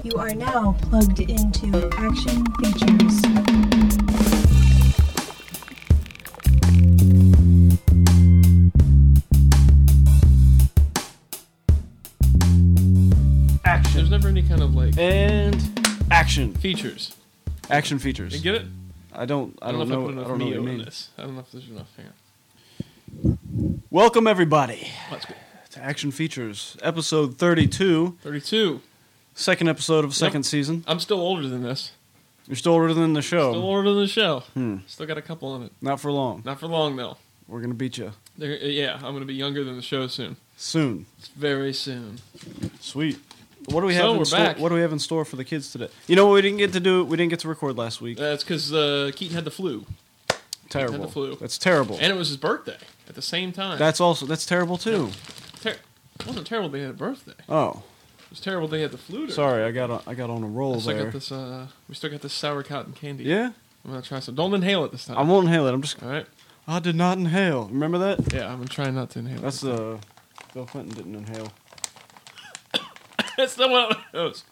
You are now plugged into Action Features. Action. There's never any kind of like And action. features. Action features. You get it? I don't know. if I put I don't enough know what you Neo in mean. this. I don't know if there's enough. Hang on. Welcome everybody Let's go. to Action Features, episode 32, 32. second episode of second season. I'm still older than this. You're still older than the show. Still older than the show. Hmm. Still got a couple on it. Not for long. Not for long though. We're gonna beat you Yeah, I'm gonna be younger than the show soon. soon. It's very soon. Sweet. What do we So have in we're store? back. What do we have in store for the kids today? You know what we didn't get to do? We didn't get to record last week. That's because Keaton had the flu, Terrible. had the flu. That's terrible. and it was his birthday at the same time. That's terrible too. It wasn't terrible they had a birthday. Oh, It was terrible they had the flu. sorry. I got on a roll I still there. got this. We still got this sour cotton candy. Yeah, I'm gonna try some. Don't inhale it this time. I won't inhale it. I'm just. All right. I did not inhale. Remember that? Yeah, I'm gonna try not to inhale. That's Bill Clinton didn't inhale. It still went up my nose.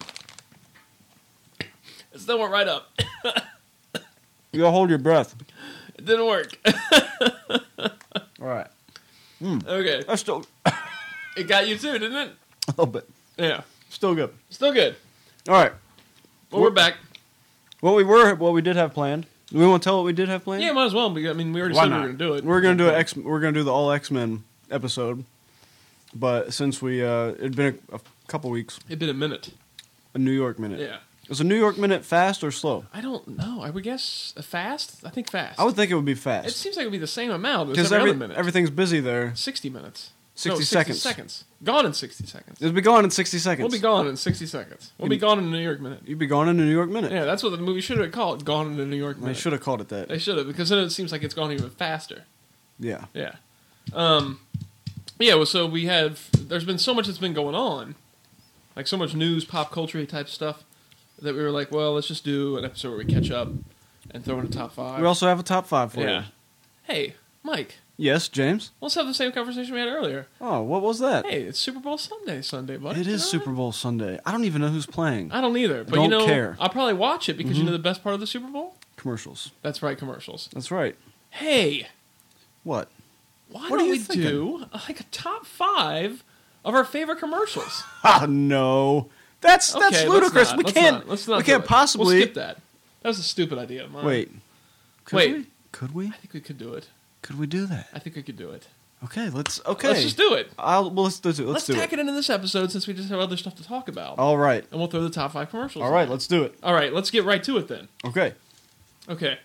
It still went right up. You gotta hold your breath. It didn't work. All right. Okay. That's still It got you too, didn't it? a little bit. Yeah. Still good. Still good. All right. Well, we're back. What we did have planned. Do we want to tell what we did have planned? Yeah, might as well. We already Why said not? we were going to do it. We're gonna do We're gonna do the all X-Men episode. But since we it'd been a couple weeks, It'd been a minute. a New York minute. Yeah. Is a New York minute fast or slow? I don't know. I would guess fast. I think fast. I would think it would be It fast seems like it would be the same amount as because every other minute. everything's busy there. 60 minutes. 60 No, seconds. seconds. Gone in 60 seconds. It'll be gone in 60 seconds. We'll be gone in 60 seconds. We'll be gone in a New York minute. You'd be gone in a New York minute. Yeah, that's what the movie should have called. Gone in a New York They minute. should have called it that. They should have, because then it seems like it's gone even faster. Yeah. Yeah. Yeah, well, so there's been so much that's been going on, like so much news, pop culture type stuff, that we were like, well, let's just do an episode where we catch up and throw in a top 5. We also have a top 5 for yeah. you. Hey, Mike, Yes, James. let's have the same conversation we had earlier. Oh, what was that? Hey, it's Super Bowl Sunday, buddy. It is Super Bowl Sunday. I don't even know who's playing. I don't either, but don't you know, care. I'll probably watch it because you know the best part of the Super Bowl? Commercials. That's right, commercials. That's right. Hey, What? why What are don't you we thinking? do like a top 5 of our favorite commercials? Ah, no. That's Okay, ludicrous. Let's not we do can't it. possibly. We'll skip that. That was a stupid idea of mine. Wait. Could Wait. we? Could we? I think we could do it. Could we do that? I think we could do it. Okay, let's Let's do it. let's do it. Let's do tack it. it into this episode since we just have other stuff to talk about. All right. And we'll throw the top 5 commercials. All in right, there. let's do it. All right, let's get right to it then. Okay. Okay.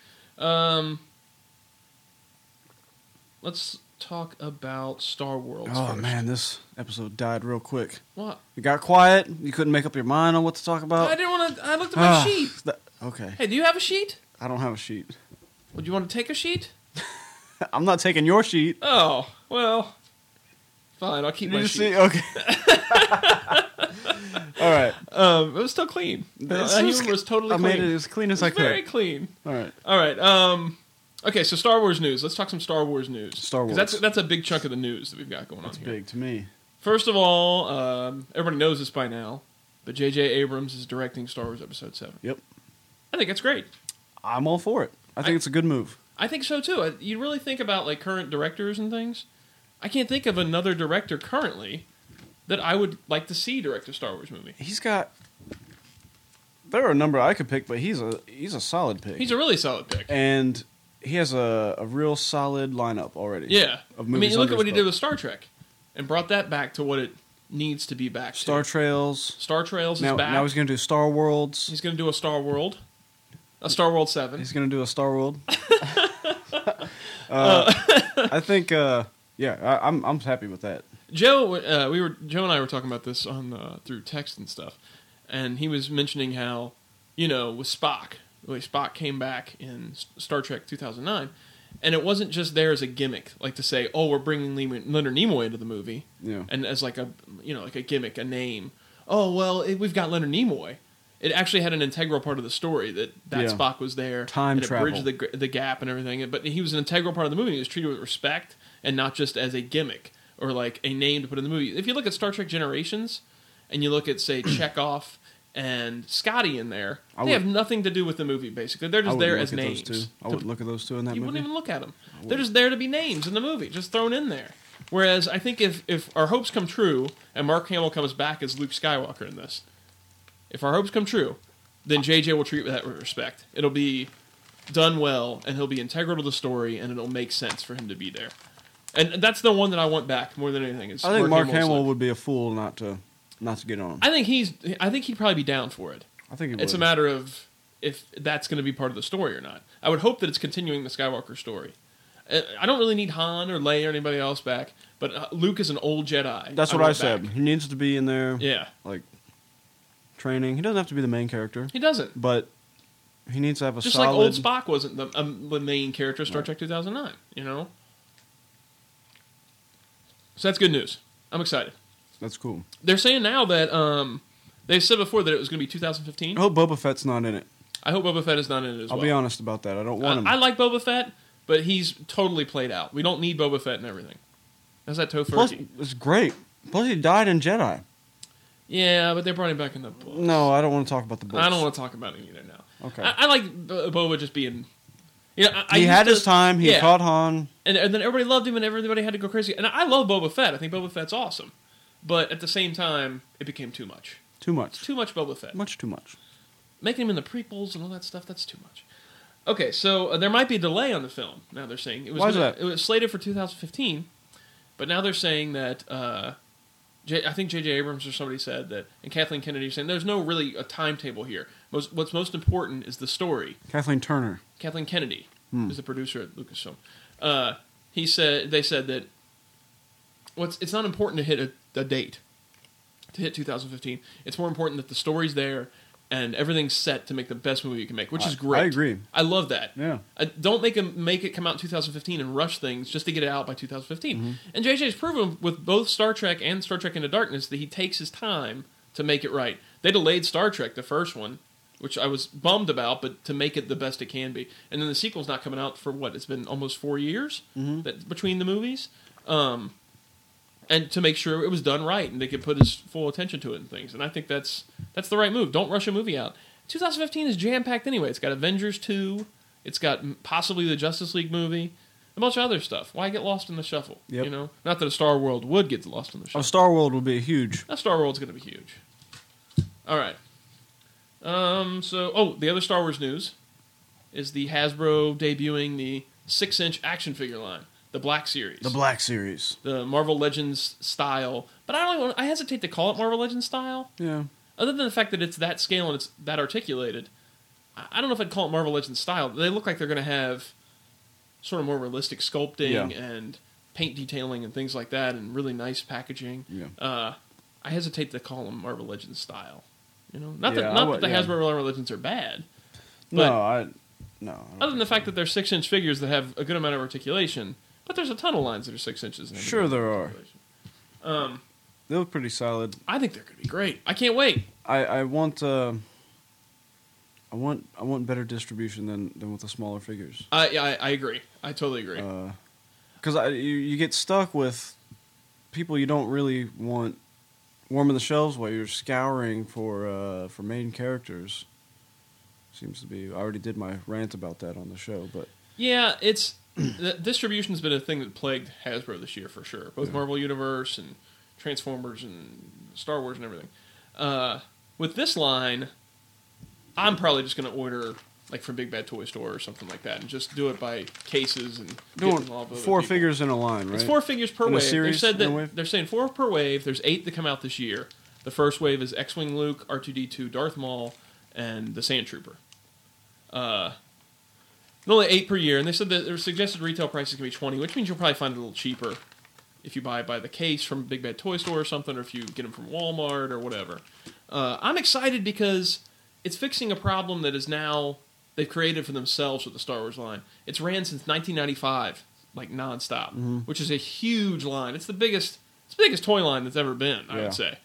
Let's talk about Star Wars Oh first. man, this episode died real quick. What? You got quiet. You couldn't make up your mind on what to talk about. I didn't want to. I looked at my Ah, sheet. Okay. Hey, do you have a sheet? I don't have a sheet. Would you want to take a sheet? I'm not taking your sheet. Oh, well. Fine, I'll keep Did my you sheet. see? Okay. All right. It was still clean. This That was- humor was totally I clean. made it as clean as I could. Very clean. All right. All right. Okay, so Star Wars news. Let's talk some Star Wars news. Star 'Cause Wars. That's a big chunk of the news that we've got going on here. Big to me. First of all, everybody knows this by now, but J.J. Abrams is directing Star Wars Episode 7. Yep. I think that's great. I'm all for it. I think it's a good move. I think so too. You really think about like current directors and things. I can't think of another director currently that I would like to see direct a Star Wars movie. He's got. There are a number I could pick, but he's a solid pick. He's a really solid pick. And he has a real solid lineup already. Yeah. Of I mean, movies you look under at what he his did belt. with Star Trek and brought that back to what it needs to be back Star to. Trails. Star Trails Now, is back. now he's going to do Star Worlds. He's going to do a Star World. A Star World 7. He's going to do a Star World. I think, I'm happy with that. Joe and I were talking about this on through text and stuff, and he was mentioning how, with Spock, the way Spock came back in Star Trek 2009, and it wasn't just there as a gimmick, like to say, oh, we're bringing Leonard Nimoy into the movie, Yeah. and as like a gimmick, a name. Oh well, we've got Leonard Nimoy. It actually had an integral part of the story that Yeah. Spock was there, Time and it travel. bridged the gap and everything. But he was an integral part of the movie. He was treated with respect and not just as a gimmick or like a name to put in the movie. If you look at Star Trek Generations and you look at say Chekhov and Scotty in there. I They would- have nothing to do with the movie, basically. They're I just wouldn't there look as at names. those two. I wouldn't look at those two in that You movie. wouldn't even look at them. They're just there to be names in the movie, just thrown in there. Whereas I think if our hopes come true and Mark Hamill comes back as Luke Skywalker in this, if our hopes come true, then JJ will treat that with respect. It'll be done well, and he'll be integral to the story, and it'll make sense for him to be there. And that's the one that I want back more than anything. Is I think Mark Hamill's Hamill Luke. would be a fool not to get on. I think he'd probably be down for it. I think he It's a would. matter of if that's going to be part of the story or not. I would hope that it's continuing the Skywalker story. I don't really need Han or Leia or anybody else back, but Luke is an old Jedi. That's what I want said. back. He needs to be in there, Yeah, like training. He doesn't have to be the main character, he doesn't. but he needs to have a Just like solid. old Spock wasn't the main character of Star Trek 2009, you know? So that's good news. I'm excited. That's cool. They're saying now that, they said before that it was going to be 2015. I hope Boba Fett's not in it. I hope Boba Fett is not in it as I'll well. be honest about that. I don't want him. I like Boba Fett, but he's totally played out. We don't need Boba Fett and everything. That's that Plus, Tofurky. it's great. Plus, he died in Jedi. Yeah, but they brought him back in the book. No, I don't want to talk about the books. I don't want to talk about him either now. Okay. I like Boba just being... You know, I He used had to- his time. He yeah. caught Han. And then everybody loved him and everybody had to go crazy. And I love Boba Fett. I think Boba Fett's awesome. But at the same time, it became too much. Too much. Too much Boba Fett. Much too much. Making him in the prequels and all that stuff, that's too much. Okay, so there might be a delay on the film, now they're saying. It was Why is that? It was slated for 2015, but now they're saying that, I think J.J. Abrams or somebody said that, and Kathleen Kennedy saying there's no really a timetable here. What's most important is the story. Kathleen Turner. Kathleen Kennedy is the producer at Lucasfilm. They said that it's not important to hit a date, to hit 2015. It's more important that the story's there and everything's set to make the best movie you can make, which is great. I agree. I love that. Yeah. Don't make it come out in 2015 and rush things just to get it out by 2015. Mm-hmm. And JJ's proven with both Star Trek and Star Trek Into Darkness that he takes his time to make it right. They delayed Star Trek, the first one, which I was bummed about, but to make it the best it can be. And then the sequel's not coming out for what? It's been almost 4 years between the movies. And to make sure it was done right and they could put his full attention to it and things. And I think that's the right move. Don't rush a movie out. 2015 is jam-packed anyway. It's got Avengers 2. It's got possibly the Justice League movie. A bunch of other stuff. Why get lost in the shuffle? Yep. You know? Not that a Star World would get lost in the shuffle. A Star World will be huge. That Star World's going to be huge. All right. The other Star Wars news is the Hasbro debuting the 6-inch action figure line. The Black Series. The Black Series. The Marvel Legends style. But I hesitate to call it Marvel Legends style. Yeah. Other than the fact that it's that scale and it's that articulated, I don't know if I'd call it Marvel Legends style. They look like they're going to have sort of more realistic sculpting and paint detailing and things like that and really nice packaging. Yeah. I hesitate to call them Marvel Legends style. You know, not Yeah, that the Hasbro Marvel Legends are bad. No. Other than the fact that they're 6-inch figures that have a good amount of articulation, but there's a ton of lines that are 6 inches. And have a Sure good there amount of are. articulation. They look pretty solid. I think they're going to be great. I can't wait. I want better distribution than with the smaller figures. I agree. I totally agree. Because you get stuck with people you don't really want warming the shelves while you're scouring for main characters. Seems to be. I already did my rant about that on the show, but Yeah, it's distribution's been a thing that plagued Hasbro this year for sure. Both Marvel Universe and Transformers and Star Wars and everything. With this line, I'm probably just going to order like from Big Bad Toy Store or something like that, and just do it by cases and doing get involved with 4 other people. figures in a line, right? It's 4 figures per In a wave. series, They said in a that wave? they're saying 4 per wave. There's 8 that come out this year. The first wave is X-Wing Luke, R2-D2 Darth Maul, and the Sand Trooper. Only 8 per year, and they said that their suggested retail price is going to be $20, which means you'll probably find it a little cheaper if you buy it by the case from Big Bad Toy Store or something, or if you get them from Walmart or whatever. I'm excited because it's fixing a problem that is now they've created for themselves with the Star Wars line. It's ran since 1995, like nonstop, which is a huge line. It's the biggest toy line that's ever been, I would say.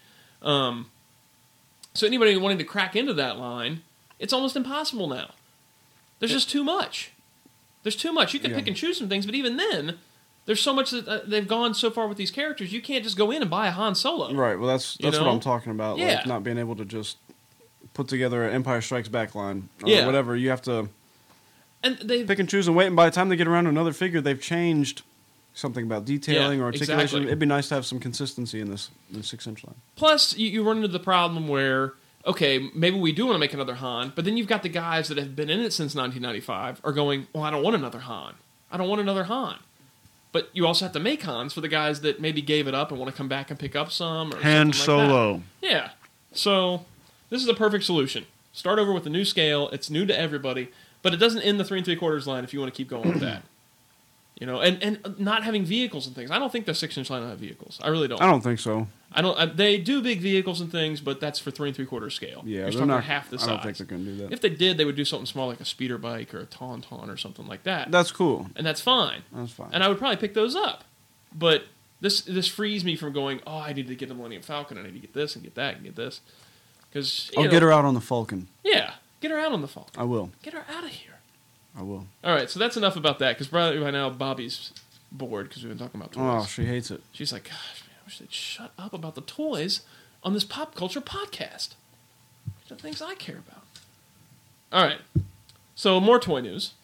So anybody wanting to crack into that line, it's almost impossible now. There's just too much. There's too much. You can pick and choose some things, but even then, there's so much that they've gone so far with these characters, you can't just go in and buy a Han Solo. Right. Well, that's You what know? I'm talking about. Yeah. Like not being able to just put together an Empire Strikes Back line or Yeah. whatever. You have to And they pick and choose and wait, and by the time they get around to another figure, they've changed something about detailing Yeah, or articulation. exactly. It'd be nice to have some consistency in this 6-inch line. Plus, you run into the problem where, okay, maybe we do want to make another Han, but then you've got the guys that have been in it since 1995 are going, well, I don't want another Han. I don't want another Han. But you also have to make Hans for the guys that maybe gave it up and want to come back and pick up some. Or Han something like Solo. that. Yeah. So, this is a perfect solution. Start over with a new scale. It's new to everybody, but it doesn't end the 3 3/4 line if you want to keep going with that. You know, and not having vehicles and things. I don't think the 6-inch line will have vehicles. I really don't. I don't think so. They do big vehicles and things, but that's for 3 3/4 scale. Yeah, You're they're talking not half the size. I don't think they're going to do that. If they did, they would do something small like a speeder bike or a tauntaun or something like that. That's cool. And that's fine. That's fine. And I would probably pick those up. But this frees me from going, oh, I need to get the Millennium Falcon. I need to get this and get that and get this. Because I'll get her out on the Falcon. Yeah, get her out on the Falcon. I will. Get her out of here. I will. All right, so that's enough about that. Because by now Bobby's bored because we've been talking about toys. Oh, she hates it. She's like, gosh, man, I wish they'd shut up about the toys on this pop culture podcast. The things I care about. All right, so more toy news.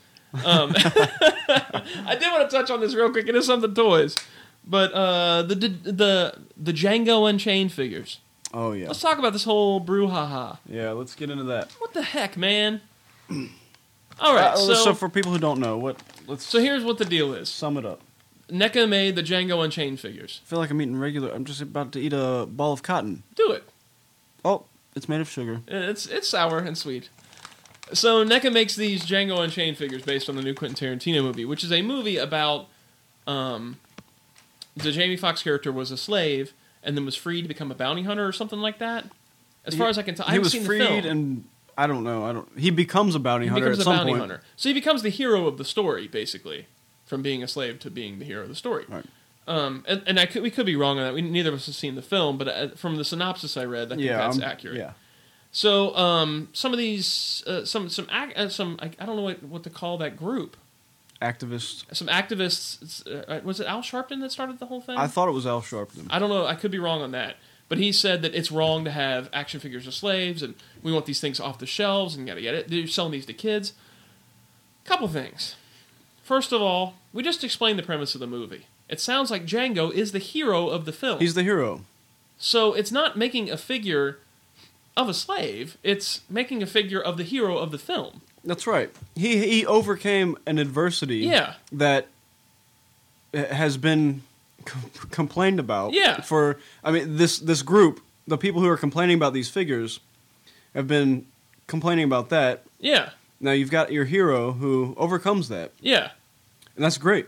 I did want to touch on this real quick. It is something toys, but the Django Unchained figures. Oh, yeah. Let's talk about this whole brouhaha. Yeah, let's get into that. What the heck, man? All right, So for people who don't know, let's so here's what the deal is. sum it up. NECA made the Django Unchained figures. I feel like I'm just about to eat a ball of cotton. Do it. Oh, it's made of sugar. It's sour and sweet. So NECA makes these Django Unchained figures based on the new Quentin Tarantino movie, which is a movie about the Jamie Foxx character was a slave and then was freed to become a bounty hunter or something like that. As far as I can tell, I haven't seen the film. He was freed and I don't know. He becomes a bounty hunter at some point. So he becomes the hero of the story, basically, from being a slave to being the hero of the story. Right. And we could be wrong on that. Neither of us have seen the film, but from the synopsis I read, I think that's accurate. Yeah. So some of these, I don't know what to call that group. Activists. Some activists. Was it Al Sharpton that started the whole thing? I thought it was Al Sharpton. I don't know. I could be wrong on that. But he said that it's wrong to have action figures of slaves, and we want these things off the shelves, and yada yada. They're selling these to kids. Couple things. First of all, we just explained the premise of the movie. It sounds like Django is the hero of the film. He's the hero. So it's not making a figure of a slave. It's making a figure of the hero of the film. That's right. He overcame an adversity that has been complained about. Yeah. This group, the people who are complaining about these figures, have been complaining about that. Yeah. Now you've got your hero who overcomes that. Yeah. And that's great.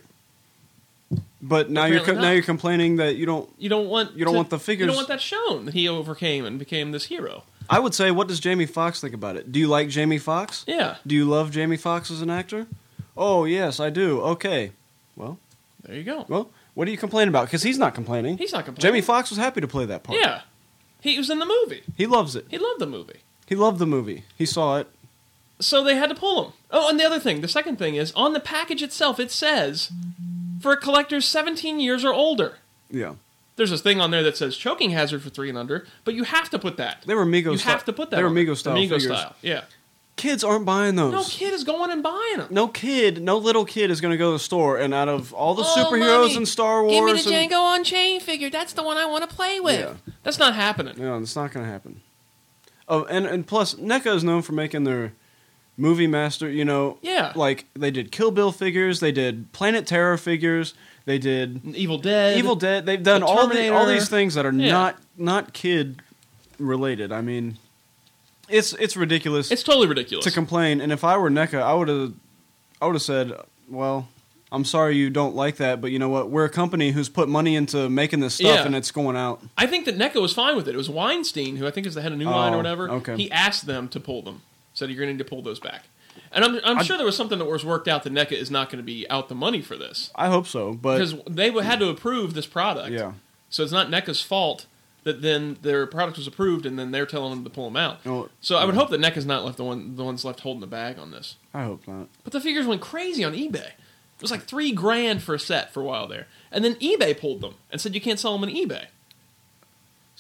But now you're complaining that you don't want the figures. You don't want that shown that he overcame and became this hero. I would say, what does Jamie Foxx think about it? Do you like Jamie Foxx? Yeah. Do you love Jamie Foxx as an actor? Oh, yes, I do. Okay. Well, there you go. Well, what are you complaining about? Because he's not complaining. He's not complaining. Jamie Foxx was happy to play that part. Yeah. He was in the movie. He loves it. He loved the movie. He loved the movie. He saw it. So they had to pull him. Oh, and the second thing is, on the package itself, it says, for collectors 17 years or older. Yeah. There's this thing on there that says choking hazard for 3 and under, but you have to put that. They were Mego style. You have to put that. They were Mego style figures. style, yeah. Kids aren't buying those. No kid is going and buying them. No little kid is going to go to the store and out of all the superheroes in Star Wars... Give me the Django Unchained figure. That's the one I want to play with. Yeah. That's not happening. No, it's not going to happen. Oh, and plus, NECA is known for making their movie master, Yeah. Like, they did Kill Bill figures, they did Planet Terror figures, they did... Evil Dead. They've done all these things that are not kid-related. I mean... It's ridiculous. It's totally ridiculous to complain. And if I were NECA, I would have said, "Well, I'm sorry you don't like that, but you know what? We're a company who's put money into making this stuff, and it's going out." I think that NECA was fine with it. It was Weinstein, who I think is the head of New Line or whatever. Okay. He asked them to pull them. Said you're going to need to pull those back. And I'm sure there was something that was worked out that NECA is not going to be out the money for this. I hope so, but because they had to approve this product. Yeah. So it's not NECA's fault that then their product was approved and then they're telling them to pull them out. So I would hope that NECA's not left the ones left holding the bag on this. I hope not. But the figures went crazy on eBay. It was like $3,000 for a set for a while there, and then eBay pulled them and said you can't sell them on eBay.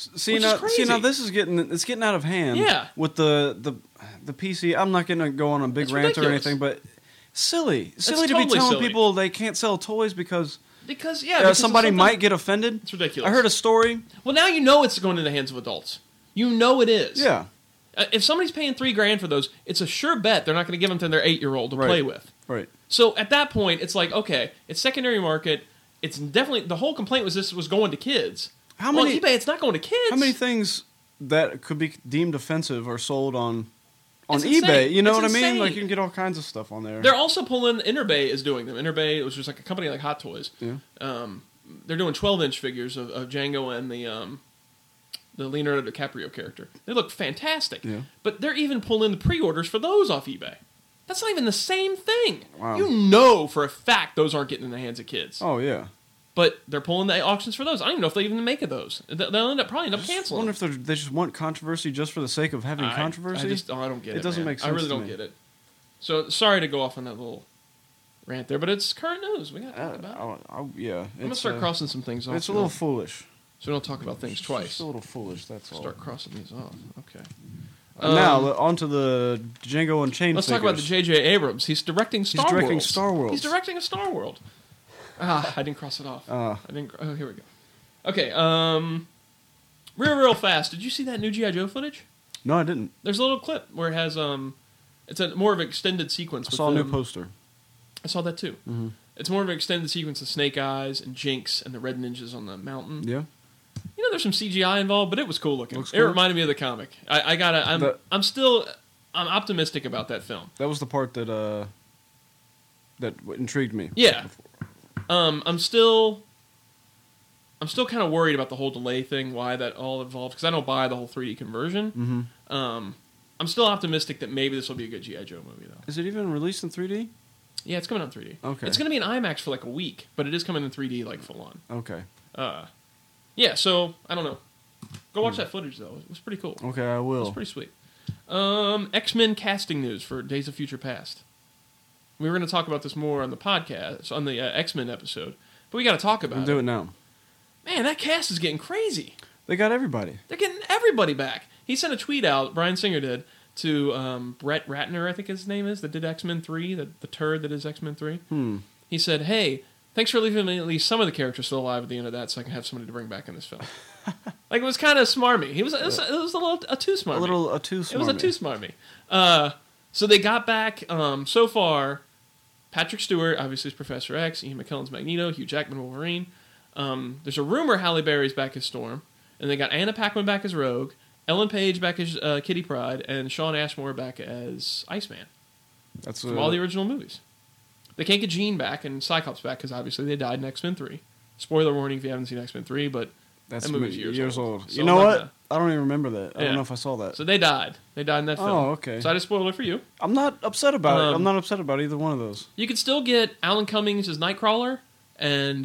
See Which now, is crazy. this is getting out of hand. Yeah. With the PC, I'm not going to go on a big It's rant or ridiculous. anything, but silly to totally be telling silly. people they can't sell toys because Because because somebody it's might get offended. It's ridiculous. I heard a story. Well, now you know it's going into the hands of adults. You know it is. Yeah, If somebody's paying $3,000 for those, it's a sure bet they're not going to give them to their 8-year-old to Right. play with. right. So at that point, it's like, okay, it's secondary market. It's definitely the whole complaint was this was going to kids. How Well, many? on eBay, it's not going to kids. How many things that could be deemed offensive are sold on It's eBay? insane. You know It's what I mean? insane. Like you can get all kinds of stuff on there. They're also pulling. Interbay is doing them. Interbay, which is like a company like Hot Toys. Yeah. They're doing 12-inch figures of Django and the Leonardo DiCaprio character. They look fantastic. Yeah. But they're even pulling the pre-orders for those off eBay. That's not even the same thing. Wow. You know for a fact those aren't getting in the hands of kids. Oh yeah. But they're pulling the auctions for those. I don't even know if they even make of those. They'll probably end up I canceling. wonder if they just want controversy just for the sake of having controversy. I don't get it. It doesn't man. make sense I really to don't me. get it. So sorry to go off on that little rant there, but it's current news. We got to talk about it. Yeah. I'm gonna start crossing some things off. It's a little foolish. so we don't talk about things It's twice. just a little foolish. That's all. Start crossing these off. Okay. Now onto the Django Unchained. Let's talk about the J.J. Abrams. He's directing Star Wars. directing Star Wars. He's directing a Star World. I didn't cross it off. I didn't. Oh, here we go. Okay. Real fast. Did you see that new G.I. Joe footage? No, I didn't. There's a little clip where it has it's a more of an extended sequence. I with saw a new them. poster. I saw that too. Mm-hmm. It's more of an extended sequence of Snake Eyes and Jinx and the Red Ninjas on the mountain. Yeah. You know, there's some CGI involved, but it was cool looking. Looks It cool. reminded me of the comic. I'm optimistic about that film. That was the part that intrigued me. Yeah. I'm still kind of worried about the whole delay thing, why that all involved, because I don't buy the whole 3D conversion. Mm-hmm. I'm still optimistic that maybe this will be a good G.I. Joe movie, though. Is it even released in 3D? Yeah, it's coming out in 3D. Okay. It's going to be in IMAX for like a week, but it is coming in 3D like full on. Okay. Yeah, so, I don't know. Go watch that footage, though. It was pretty cool. Okay, I It was will. pretty sweet. X-Men casting news for Days of Future Past. We were going to talk about this more on the podcast, on the X-Men episode, but we got to talk about I'll it. do it now. Man, that cast is getting crazy. They got everybody. They're getting everybody back. He sent a tweet out, Bryan Singer did, to Brett Ratner, I think his name is, that did X-Men 3, the turd that is X-Men 3. He said, hey, thanks for leaving me at least some of the characters still alive at the end of that so I can have somebody to bring back in this film. Like, it was kind of smarmy. It was a little too smarmy. Too smarmy. It was a too smarmy. So they got back, so far, Patrick Stewart, obviously, is Professor X, Ian McKellen's Magneto, Hugh Jackman, Wolverine. There's a rumor Halle Berry's back as Storm, and they got Anna Paquin back as Rogue, Ellen Page back as Kitty Pryde, and Sean Ashmore back as Iceman That's from all the original movies. They can't get Jean back and Cyclops back because obviously they died in X-Men 3. Spoiler warning if you haven's seen X-Men 3, but that's that movie's years old. So you know I'm what? not I don't even remember that. I Yeah. don't know if I saw that. so they died. They died in that film. Oh, okay. So I just spoiled it for you. I'm not upset about it. Um, I'm not upset about either one of those. You could still get Alan Cummings as Nightcrawler and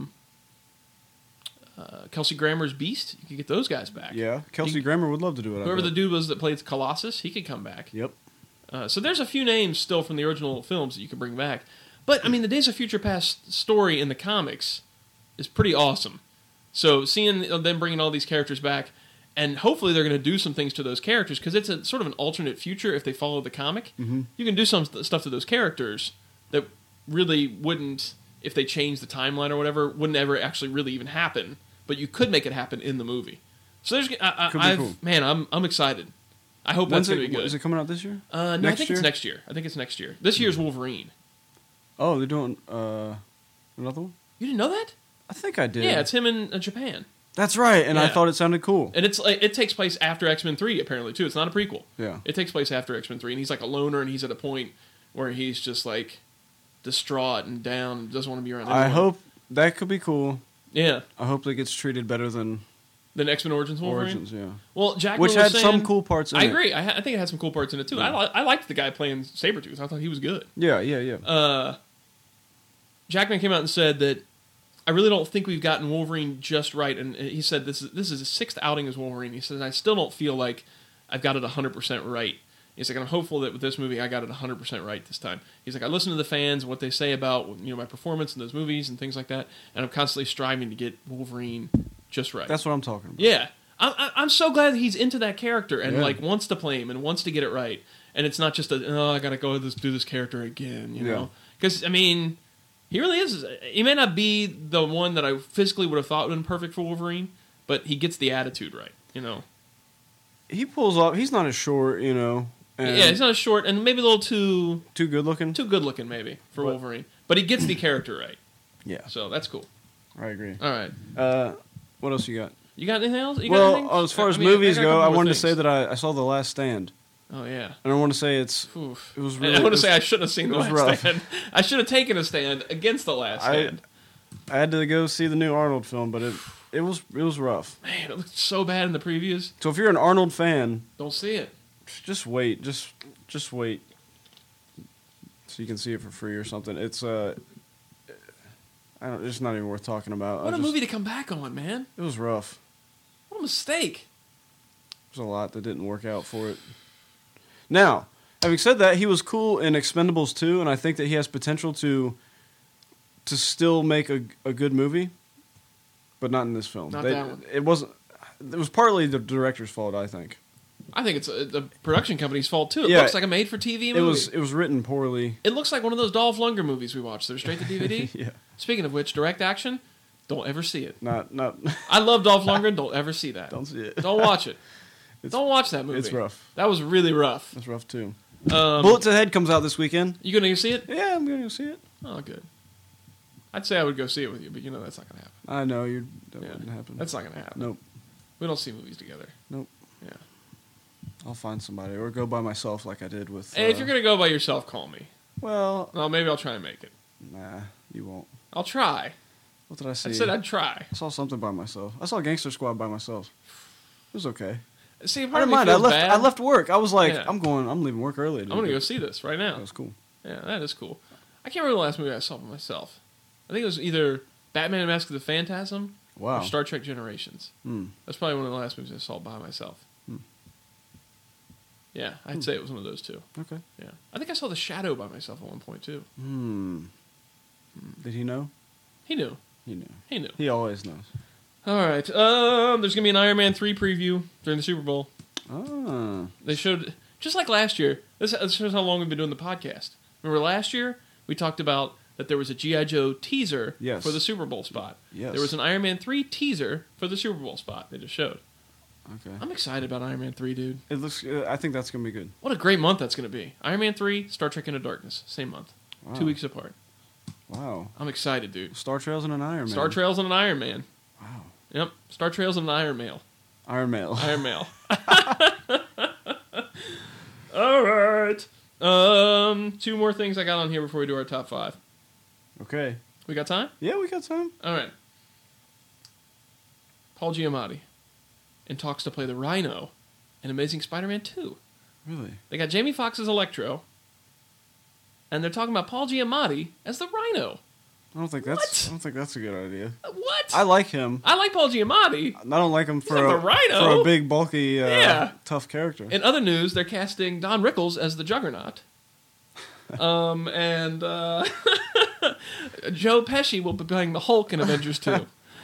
Kelsey Grammer's Beast. You could get those guys back. Yeah, Kelsey Grammer would love to do it. I Whoever the bet. dude was that played Colossus, he could come back. Yep. So there's a few names still from the original films that you can bring back. But, I mean, the Days of Future Past story in the comics is pretty awesome. So seeing them bringing all these characters back, and hopefully they're going to do some things to those characters, because it's a sort of an alternate future if they follow the comic. Mm-hmm. You can do some stuff to those characters that really wouldn't, if they change the timeline or whatever, wouldn't ever actually really even happen. But you could make it happen in the movie. So there's, Could be cool. man, I'm excited. I hope When's that's going to it? be good. Is it coming out this year? No, I next think year? it's next year. I think it's next year. This year's Wolverine. Oh, they're doing another one. You didn't know that? I think I did. Yeah, it's him in Japan, That's right, and I Yeah. thought it sounded cool. and it's like, it takes place after X-Men 3 apparently too. It's not a prequel. Yeah. It takes place after X-Men 3, and he's like a loner, and he's at a point where he's just like distraught and down, and doesn't want to be around anyone. I hope that could be cool. Yeah. I hope that gets treated better than Then X-Men Origins Wolverine. Origins. Yeah, Well, Jackman which was had saying, some cool parts. In I it. agree. I think it had some cool parts in it too. Yeah. I liked the guy playing Sabretooth. I thought he was good. Yeah. Jackman came out and said that I really don't think we've gotten Wolverine just right, and he said this is his sixth outing as Wolverine. He says I still don't feel like I've got it 100% right. He's like, I'm hopeful that with this movie I got it 100% right this time. He's like, I listen to the fans and what they say about my performance in those movies and things like that, and I'm constantly striving to get Wolverine just right. That's what I'm talking about. Yeah, I'm so glad that he's into that character and Yeah. like wants to play him and wants to get it right. And it's not just I gotta go do this character again, you Yeah. know? Because I mean, he really is. He may not be the one that I physically would have thought would have been perfect for Wolverine, but he gets the attitude right, you know. He pulls off. He's not as short, you know. And Yeah, he's not short and maybe a little too too good looking. good looking maybe for But- Wolverine, but he gets the character right. Yeah, So that's cool. I agree. All right, What else you got? you got anything else? You got anything? Well, as far as I mean, movies I got a go, couple I more wanted to say things. that I saw The Last Stand, Oh yeah. and I want to say it Oof. was I really. want it to was- say I shouldn't have seen it The was Last rough. Stand. I should have taken a stand against The Last Stand. I had to go see the new Arnold film, but it was rough. Man, it looked so bad in the previews. So if you're an Arnold fan, Don't see it. just wait, just wait, so you can see it for free or something. It's it's not even worth talking about. What a movie to come back on, man. It was rough. What a mistake. There's a lot that didn't work out for it. Now, having said that, he was cool in Expendables 2, and I think that he has potential to still make a good movie, but not in this film. Not that one. It wasn't. It was partly the director's fault, I think. I think it's the production company's fault too. It Yeah. looks like a made-for-TV movie. It was written poorly. It looks like one of those Dolph Lundgren movies we watched. They're straight to DVD. Yeah, Speaking of which, direct action. Don't ever see it. not. I love Dolph Lundgren. Don't ever see that. Don't see it. Don't watch it. Don't watch that movie. It's rough. That was really rough. It's rough too. Um, Bullets Ahead comes out this weekend. You gonna go see it? Yeah, I'm going to see it. Oh, good. I'd say I would go see it with you, but you know that's not gonna happen. I know that Yeah. wouldn't happen. That's not gonna happen. Nope. We don't see movies together. Nope. Yeah. I'll find somebody or go by myself like I did with. Hey, if you're gonna go by yourself, call me. Well, Well, maybe I'll try and make it. nah, you won't. I'll try. What did I see? I said I'd try. I saw something by myself. I saw Gangster Squad by myself. It was okay. See, I part of didn't me mind. I feels left. bad. I left work. I was like, Yeah. I'm leaving work early. I'm gonna go see this right now. That was cool. Yeah, that is cool. I can't remember the last movie I saw by myself. I think it was either Batman and Mask of the Phantasm Wow. or Star Trek Generations. Hmm. That's probably one of the last movies I saw by myself. Yeah, I'd say it was one of those two. Okay. Yeah, I think I saw The Shadow by myself at one point too. Did he know? He knew. He knew. He knew. He always knows. All right. There's gonna be an Iron Man 3 preview during the Super Bowl. Ah. They showed, just like last year. This shows how long we've been doing the podcast. Remember last year we talked about that there was a G.I. Joe teaser Yes. for the Super Bowl spot. Yes. There was an Iron Man 3 teaser for the Super Bowl spot. They just showed. Okay. I'm excited about Iron Man 3, dude. It looks. I think that's gonna be good. What a great month that's going to be. Iron Man 3, Star Trek Into Darkness, same month. Wow. 2 weeks apart. Wow. I'm excited, dude. Star Trails and an Iron Man. Star Trails and an Iron Man. Wow. Yep. Star Trails and an Iron Mail. Iron Mail. Iron Mail. All right. 2 more things I got on here before we do our top 5. Okay. We got time? Yeah, we got time. All right. Paul Giamatti in talks to play the Rhino in Amazing Spider-Man 2. Really? They got Jamie Foxx as Electro, and they're talking about Paul Giamatti as the Rhino. I don't think that's a good idea. What? I like him. I like Paul Giamatti. I don't like him for not the Rhino. for a big, bulky, Yeah. tough character. In other news, they're casting Don Rickles as the Juggernaut. And Joe Pesci will be playing the Hulk in Avengers 2.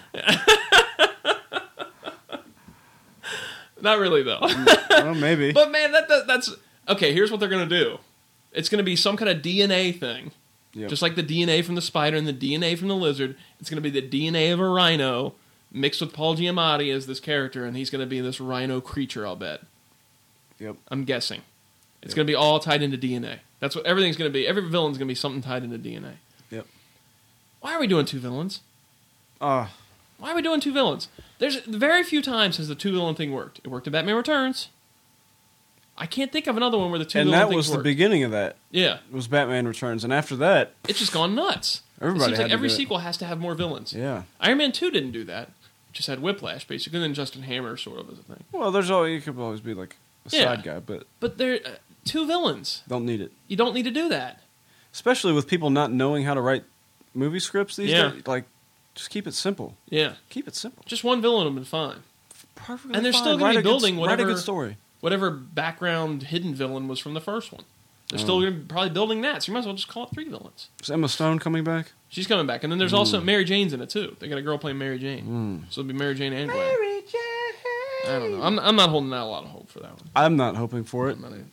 Not really, though. Well, maybe. But man, that's okay. Here's what they're gonna do. It's gonna be some kind of DNA thing, Yep. just like the DNA from the spider and the DNA from the lizard. It's gonna be the DNA of a rhino mixed with Paul Giamatti as this character, and he's gonna be this rhino creature. I'll bet. Yep. I'm guessing. It's Yep. gonna be all tied into DNA. That's what everything's gonna be. Every villain's gonna be something tied into DNA. Yep. Why are we doing 2 villains? Ah. Why are we doing 2 villains? There's very few times has the 2 villain thing worked. It worked in Batman Returns. I can't think of another one where the 2 and villain that things was the worked. beginning of that. Yeah. Was Batman Returns, and after that, It's just gone nuts. Everybody it seems had like to every do it. sequel has to have more villains. yeah. Iron Man 2 didn't do that. Just had Whiplash, basically, and then Justin Hammer sort of as a thing. Well, you could always be like a Yeah. side guy, but But they're 2 villains. don't need it. You don't need to do that. Especially with people not knowing how to write movie scripts these Yeah. days. Like, just keep it simple. Yeah. Keep it simple. Just one villain would have been fine. Perfectly And they're fine. still gonna Write be a good- building Write a whatever- good story. Whatever background hidden villain was from the first one. They're Oh. still gonna be probably building that, so you might as well just call it 3 villains. Is Emma Stone coming back? She's coming back. And then there's also Mary Jane's in it, too. They got a girl playing Mary Jane. So it'll be Mary Jane and Gwen. I don't know. I'm not holding out a lot of hope for that one. I'm not hoping for it. I'm not even-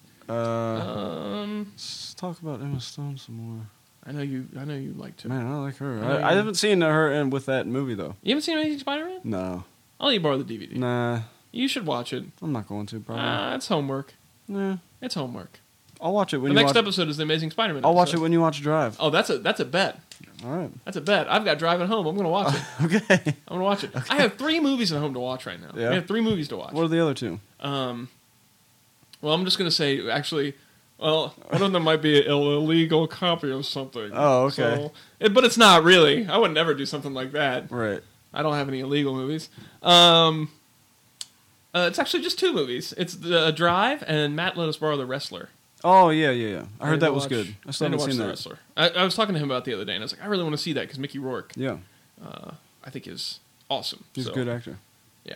Let's talk about Emma Stone some more. I know you like to. Man, I like her. I know I you- haven't seen her in with that movie though. You haven't seen Amazing Spider-Man? No, I'll let you borrow the DVD. nah, You should watch it. I'm not going to. Probably. It's homework. Nah, It's homework. I'll watch it when The you next watch. episode is the Amazing Spider-Man. I'll watch it episode. when you watch Drive. Oh, that's a bet. All right. That's a bet. I've got driving home. I'm going to watch it. Okay. I'm going to watch it. I have 3 movies at home to watch right now. Yeah? I have 3 movies to watch. What are the other two? Well, I'm just going to say, actually, well, one of them might be an illegal copy of something. Oh, okay. But it's not really. I would never do something like that. Right. I don't have any illegal movies. It's actually just 2 movies. It's The Drive and Matt Let Us Borrow the Wrestler. Oh yeah. I heard need that to was watch- good. I still need to haven't watch seen The that. Wrestler. I was talking to him about it the other day, and I was like, I really want to see that because Mickey Rourke, Yeah, I think, is awesome. he's So, a good actor. Yeah.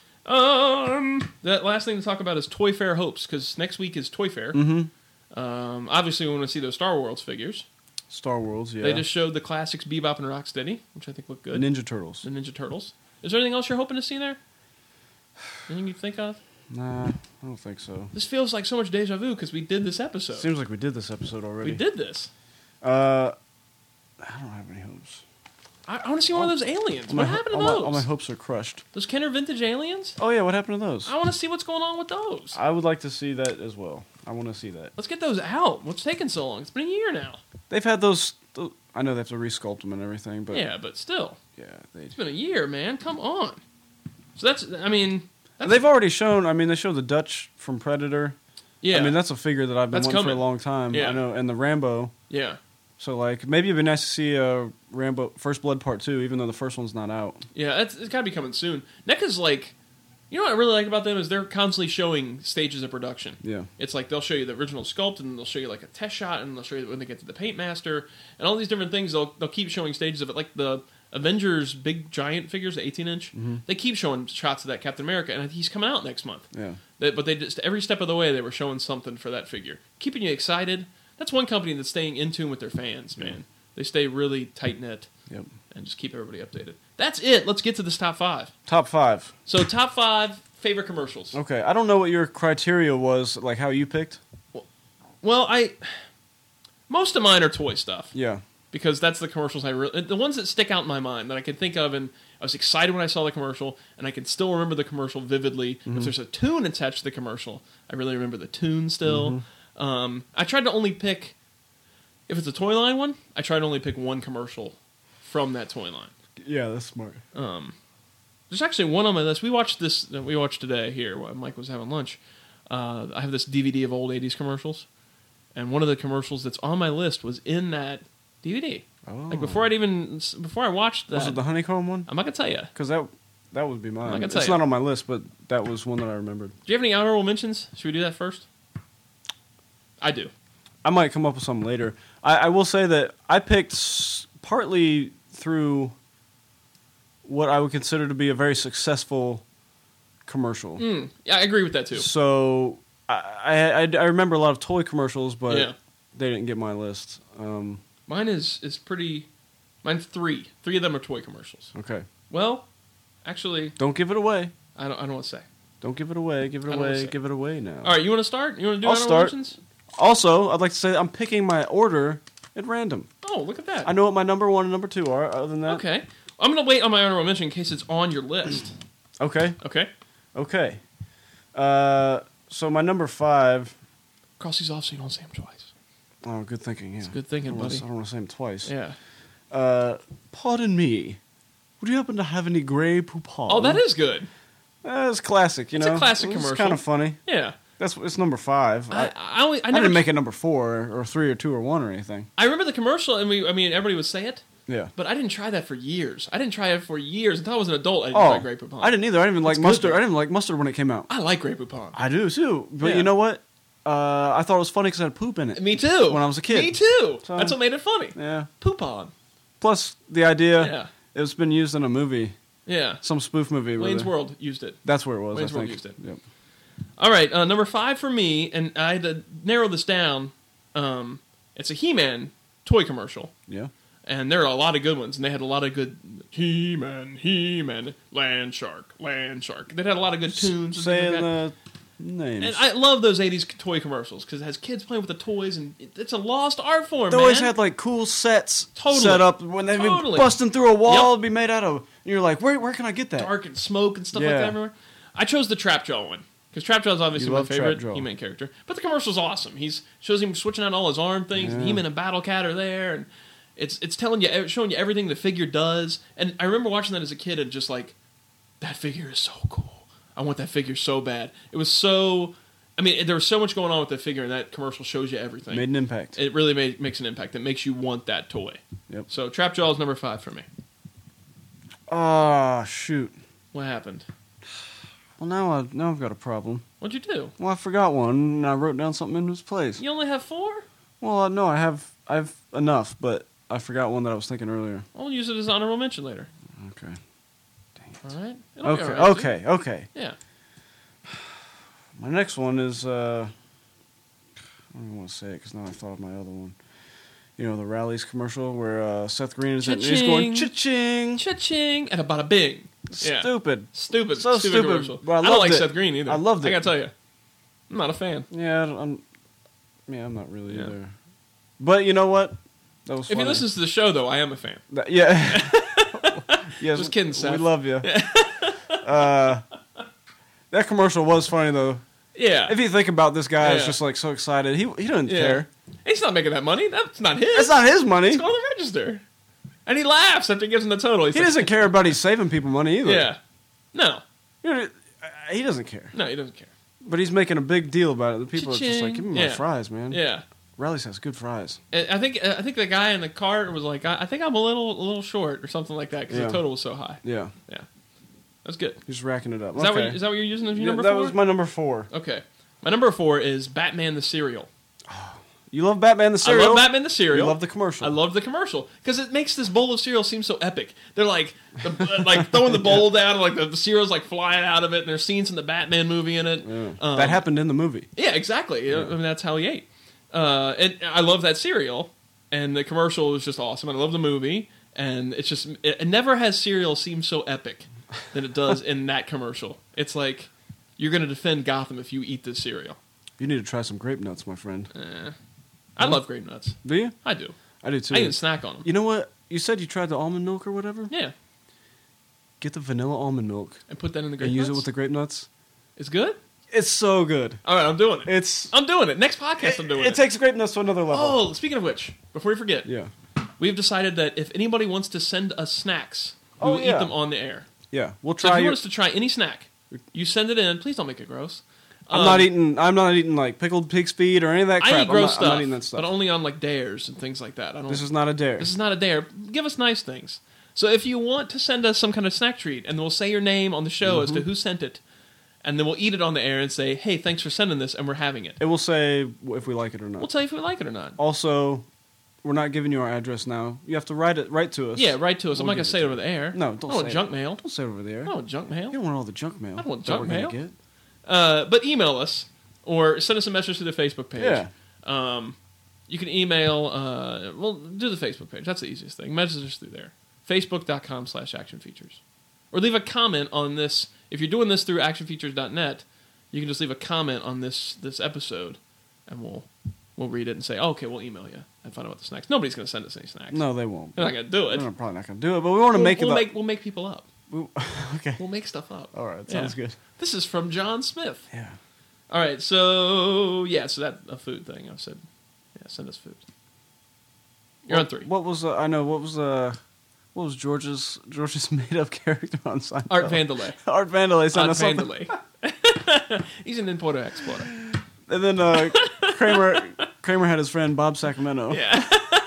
The last thing to talk about is Toy Fair hopes, because next week is Toy Fair. Mm-hmm. Obviously, we want to see those Star Wars figures. Star Wars. Yeah. They just showed the classics Bebop and Rocksteady, which I think look good. Ninja Turtles. The Ninja Turtles. Is there anything else you're hoping to see there? Anything you think of? Nah, I don't think so. This feels like so much deja vu because we did this episode. Seems like we did this episode already. We did this. I don't have any hopes. I want to see one of those aliens. All What my- happened to all my- those? all my hopes are crushed. Those Kenner Vintage aliens? Oh yeah, what happened to those? I want to see what's going on with those. I would like to see that as well. I want to see that. Let's get those out. What's taking so long? It's been a year now. They've had those. I know they have to resculpt them and everything, but Yeah, but still. yeah, It's been a year, man. Come on. So that's, I mean... they've already shown. I mean, they showed the Dutch from Predator. Yeah. I mean, that's a figure that I've been That's wanting for coming. a long time. Yeah. I know, and the Rambo. Yeah. So like, maybe it'd be nice to see Rambo First Blood Part 2, even though the first one's not out. Yeah, it's got to be coming soon. NECA's like... You know what I really like about them is they're constantly showing stages of production. Yeah. It's like they'll show you the original sculpt, and they'll show you like a test shot, and they'll show you when they get to the paint master, and all these different things. They'll keep showing stages of it, like the Avengers big giant figures, the 18-inch. Mm-hmm. They keep showing shots of that Captain America, and he's coming out next month. Yeah. But they just every step of the way they were showing something for that figure, keeping you excited. That's one company that's staying in tune with their fans, man. They stay really tight knit Yep. and just keep everybody updated. That's it. Let's get to this top 5. Top 5. So top 5 favorite commercials. Okay, I don't know what your criteria was, like how you picked. Well, most of mine are toy stuff Yeah. because that's the commercials the ones that stick out in my mind that I can think of, and I was excited when I saw the commercial, and I can still remember the commercial vividly. If there's a tune attached to the commercial, I really remember the tune still. I tried to only pick, if it's a toy line one, I try to only pick one commercial from that toy line. Yeah, that's smart. There's actually one on my list. We watched today here while Mike was having lunch. I have this DVD of old 80s commercials, and one of the commercials that's on my list was in that DVD. Oh. Like before I watched that, Was it the honeycomb one? I'm not gonna tell you. Because that would be I'm mine. not gonna It's tell you. not on my list, but that was one that I remembered. Do you have any honorable mentions? Should we do that first? I do. I might come up with something later. I will say that I picked partly through what I would consider to be a very successful commercial. Yeah, I agree with that too. So I remember a lot of toy commercials, but Yeah. they didn't get my list. Mine is pretty. Mine's 3. 3 of them are toy commercials. Okay, Well, actually, don't give it away. I don't want to say. Don't give it away. Give it I don't wanna away. say. Give it away now. All right, you want to start? You want to do I'll honorable start. mentions? Also, I'd like to say that I'm picking my order at random. Oh, look at that. I know what my number 1 and number 2 are. Other than that, Okay. I'm going to wait on my honorable mention in case it's on your list. Okay. Okay? Okay. So my number 5. Cross these off so you don't say them twice. Oh, good thinking. Yeah, it's good thinking, buddy. I don't want to say them twice. Yeah. Pardon me. Would you happen to have any Grey Poupon? Oh, that is good. It's classic. You It's know, a classic commercial. It's kind of funny. Yeah. It's number 5. I I never didn't make it number 4 or 3 or 2 or 1 or anything. I remember the commercial, and everybody would say it, Yeah. but I didn't try that for years. I didn't try it for years until I was an adult. I didn't Oh, try Grey Poupon. I didn't either. I didn't even like It's good, mustard. though. I didn't like mustard when it came out. I like Grey Poupon. I do too. But Yeah. you know what? I thought it was funny because it had poop in it. Me too. When I was a kid. Me too. So- That's what made it funny. Yeah. Poupon. Plus the idea, Yeah. it's been used in a movie, Yeah. some spoof movie. where Wayne's they- World used it. That's where it was. Wayne's I World think. used it. Yep. All right, number 5 for me, and I had to narrow this down. It's a He-Man toy commercial. Yeah. And there are a lot of good ones, and they had a lot of good He-Man, Land Shark. They had a lot of good tunes. And Saying things like that. names. And I love those 80s toy commercials because it has kids playing with the toys, and it's a lost art form, They man. always had like cool sets Totally. set up when they'd be Totally. busting through a wall. Yep. It'd be made out of. And you're like, where can I get that? Dark and smoke and stuff like Yeah. that everywhere. I chose the Trapjaw one because Trapjaw's obviously You my love favorite Trapjaw. He-Man character. But the commercial's awesome. Shows him switching out all his arm things, and Yeah. He-Man and Battle Cat are there, and it's telling you, showing you everything the figure does. And I remember watching that as a kid and just like, that figure is so cool. I want that figure so bad. It was so. I mean, there was so much going on with the figure, and that commercial shows you everything. Made an impact. It really makes an impact. It makes you want that toy. Yep. So Trapjaw is number 5 for me. Ah, shoot. What happened? Well, now I've got a problem. What'd you do? Well, I forgot one, and I wrote down something in its place. You only have 4? Well, no, I've enough, but I forgot one that I was thinking earlier. I'll use it as honorable mention later. Okay. Dang it. All right. It'll be Okay. all right, Okay. Yeah. My next one is I don't even want to say it because now I thought of my other one. You know, the Rallies commercial where Seth Green is in, he's going cha-ching. Cha-ching and a bada bing. Yeah. Stupid. Stupid. So stupid, commercial. but I I don't loved like it. Seth Green either. I loved it. I gotta tell you, I'm not a fan. Yeah, I'm not really Yeah. either. But you know what? That was If funny. he listens to the show, though, I am a fan. Yeah. Yes, Just kidding, Seth. We love you. That commercial was funny though. Yeah. If you think about this guy, is Yeah. just like so excited. He doesn't Yeah. care. He's not making that money. That's not his. It's not his money. It's on the register. And he laughs after he gives him the total. He's He like, doesn't care about he's saving people money either. Yeah. No. You know, he doesn't care. No, he doesn't care. But he's making a big deal about it. The people are just Cha-ching. like, give me my Yeah. fries, man. Yeah. Rallies has good fries. And I think the guy in the cart was like, I think I'm a little short or something like that because Yeah. the total was so high. Yeah. Yeah. That's good. He's racking it up. Is Okay. that what you're using as your Yeah, number that 4? was my number 4. Okay. My number 4 is Batman the Cereal. You love Batman the I cereal? love Batman the Cereal. You love the commercial. I love the commercial because it makes this bowl of cereal seem so epic. They're like throwing the bowl down, and like the cereal's like flying out of it, and there's scenes from the Batman movie in it. Yeah. That happened in the movie. Yeah, exactly. I mean, that's how he ate. And I love that cereal, and the commercial is just awesome. And I love the movie, and it's just it never has cereal seem so epic than it does in that commercial. It's like you're going to defend Gotham if you eat this cereal. You need to try some grape nuts, my friend. I love grape nuts. Do you? I do. I do too. I even snack on them. You know what? You said you tried the almond milk or whatever? Yeah, Get the vanilla almond milk and put that in the grape and use nuts. it with the grape nuts. It's good. It's so good. All right, I'm doing it. I'm doing it. Next podcast, I'm doing it. It takes grape nuts to another level. Oh, speaking of which, before we forget, Yeah. we've decided that if anybody wants to send us snacks, we Oh, will yeah. eat them on the air. Yeah. We'll So try if you your... want us to try any snack, you send it in. Please don't make it gross. I'm not eating like pickled pig's feet or any of that crap. I eat gross I'm not stuff, eating that stuff. but only on like dares and things like that. I don't. This is not a dare. This is not a dare. Give us nice things. So if you want to send us some kind of snack treat, and we'll say your name on the show as to who sent it, and then we'll eat it on the air and say, "Hey, thanks for sending this," and we're having it. It will say if we like it or not. We'll tell you if we like it or not. Also, we're not giving you our address now. You have to write to us. Yeah, write to us. I'm We'll not gonna give say it it to over the air. No, don't I want say junk it. mail. Don't say it over there. I don't want junk mail. You don't want all the junk mail. I don't want that junk we're gonna mail. Get. But email us or send us a message to the Facebook page. Yeah. You can email. Well, do the Facebook page. That's the easiest thing. Message us through there. Facebook.com/actionfeatures. Or leave a comment on this. If you're doing this through actionfeatures.net, you can just leave a comment on this episode, and we'll read it and say, okay, we'll email you and find out about the snacks. Nobody's going to send us any snacks. No, they won't. They're not going to do it. They're probably not going to do it, but we want to make it. We'll make people up. Okay. We'll make stuff up. All right. Yeah. Sounds good. This is from John Smith. Yeah. All right, so that's a food thing. I said, send us food. You're on 3. What was what was George's made up character on Seinfeld? Art Vandelay. Art Vandelay sent Art us something. Vandelay. He's an importer exporter. And then Kramer had his friend Bob Sacramento. Yeah.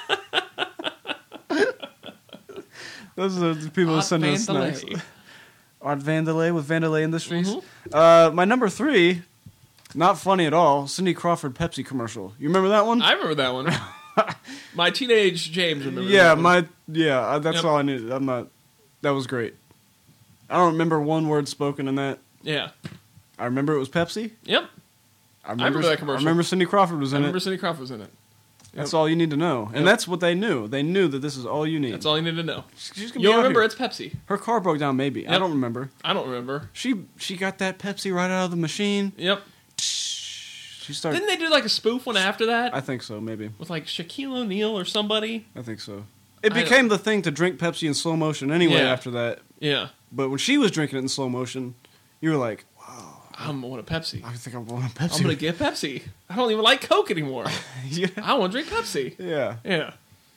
Those are the people who Art send us Vandelay. snacks. Art Vandelay with Vandelay Industries. Mm-hmm. My number 3, not funny at all. Cindy Crawford Pepsi commercial. You remember that one? I remember that one. My teenage James remembers Yeah, that one. that's Yep. all I needed. That was great. I don't remember one word spoken in that. Yeah. I remember it was Pepsi. Yep. I remember that commercial. I remember Cindy Crawford was I in remember it. Cindy Crawford was in it. That's all you need to know. And Yep. that's what they knew. They knew that this is all you need. That's all you need to know. She's gonna be You'll out remember here. it's Pepsi. Her car broke down, maybe. I Yep. don't remember. I don't remember. She got that Pepsi right out of the machine. Yep. She started. Didn't they do like a spoof one after that I think so, maybe. with like Shaquille O'Neal or somebody? I think so. It I- became the thing to drink Pepsi in slow motion anyway Yeah. after that. Yeah. But when she was drinking it in slow motion, you were like, I'm gonna want a Pepsi. I think I want a Pepsi. I'm gonna get Pepsi. I don't even like Coke anymore. yeah. I want to drink Pepsi. Yeah. Yeah.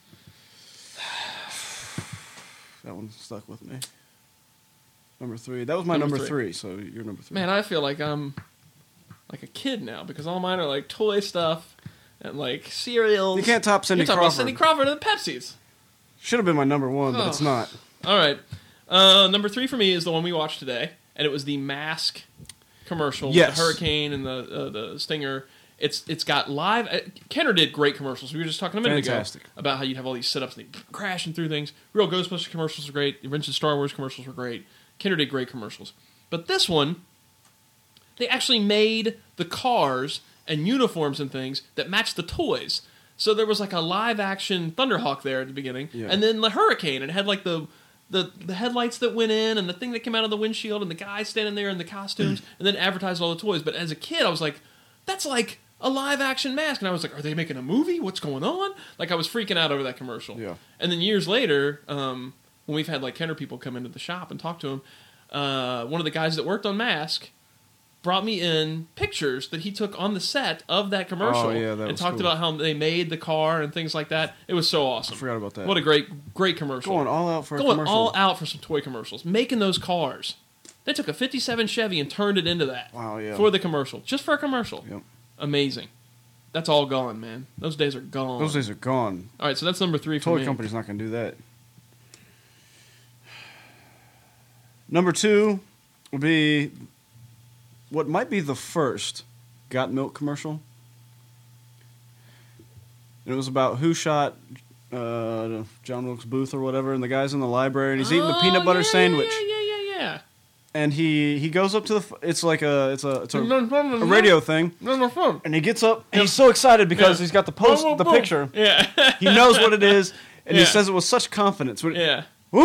That one stuck with me. Number 3. That was my Number number three. 3, so you're number 3. Man, I feel like I'm like a kid now because all mine are like toy stuff and like cereals. You can't top Cindy You're talking about Crawford. Cindy Crawford and the Pepsis. Should have been my number 1, but it's Oh. not. All right. Number 3 for me is the one we watched today, and it was the Mask commercial Yes. with the hurricane and the stinger. It's got live. Kenner did great commercials. We were just talking a minute Fantastic. ago about how you'd have all these setups and they crashing through things. Real Ghostbusters commercials were great. The original Star Wars commercials were great. Kenner did great commercials. But this one, they actually made the cars and uniforms and things that matched the toys. So there was like a live action Thunderhawk there at the beginning, Yeah. and then the Hurricane. It had like the headlights that went in and the thing that came out of the windshield and the guy standing there in the costumes and then advertised all the toys. But as a kid, I was like, that's like a live action Mask. And I was like, are they making a movie? What's going on? Like I was freaking out over that commercial. Yeah. And then years later, when we've had like Kenner people come into the shop and talk to him, one of the guys that worked on Mask brought me in pictures that he took on the set of that commercial Oh, yeah, that and was talked cool. about how they made the car and things like that. It was so awesome. I forgot about that. What a great commercial. Going all out for a Going commercial. all out for some toy commercials. Making those cars. They took a 57 Chevy and turned it into that. Wow, yeah. For the commercial. Just for a commercial. Yep. Amazing. That's all gone, man. Those days are gone. Those days are gone. All right, so that's number 3 for Toy me. company's not going to do that. Number 2 will be what might be the first Got Milk commercial. And it was about who shot John Wilkes Booth or whatever, and the guy's in the library, and he's eating the peanut butter sandwich. Yeah. And he goes up to the. It's like a A radio thing, No. and he gets up, and he's so excited because he's got the picture. Yeah. He knows what it is, and Yeah. he says it with such confidence. Yeah.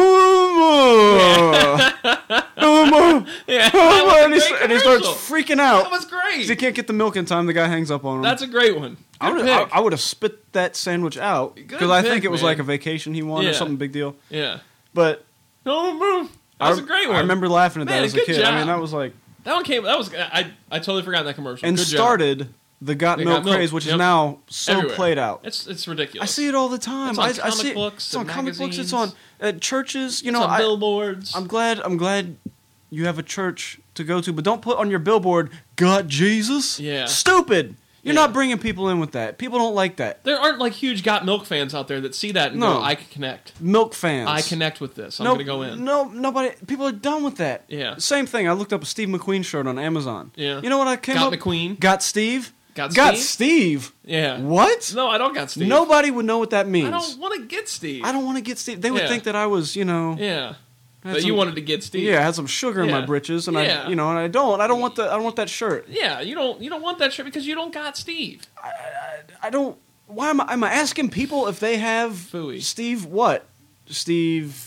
Yeah. And he starts freaking out. That was great. 'Cause he can't get the milk in time. The guy hangs up on him. That's a great one. I Good would pick. I would have spit that sandwich out Good because I think pick, it was man. like a vacation he won or Yeah. something big deal. Yeah. But That was a great one. I remember laughing at that Man, as a good kid. I job. mean, that was like That one came. I totally forgot that commercial. and Good job. started the Got The Milk Got Milk, craze, which is yep. now so Everywhere. played out. It's ridiculous. I see it all the time. It's on I comic see it. books It's on and comic books. It's magazines. on churches. You It's know, on billboards. I'm glad you have a church to go to, but don't put on your billboard "Got Jesus." Yeah. Stupid. You're Yeah. not bringing people in with that. People don't like that. There aren't like huge Got Milk fans out there that see that and No. go, I can connect. Milk fans. I connect with this. I'm No, going to go in. No, nobody. People are done with that. Yeah. Same thing. I looked up a Steve McQueen shirt on Amazon. Yeah. You know what I came Got up? McQueen. Got Steve. Got Steve. Yeah. What? No, I don't got Steve. Nobody would know what that means. I don't want to get Steve. I don't want to get Steve. They would Yeah. think that I was, Yeah. had But you some- wanted to get Steve. Yeah, I had some sugar in my Yeah. britches, and Yeah. and I don't. I don't want that shirt. Yeah, you don't want that shirt because you don't got Steve. I don't. Why am I asking people if they have Phooey. Steve what? Steve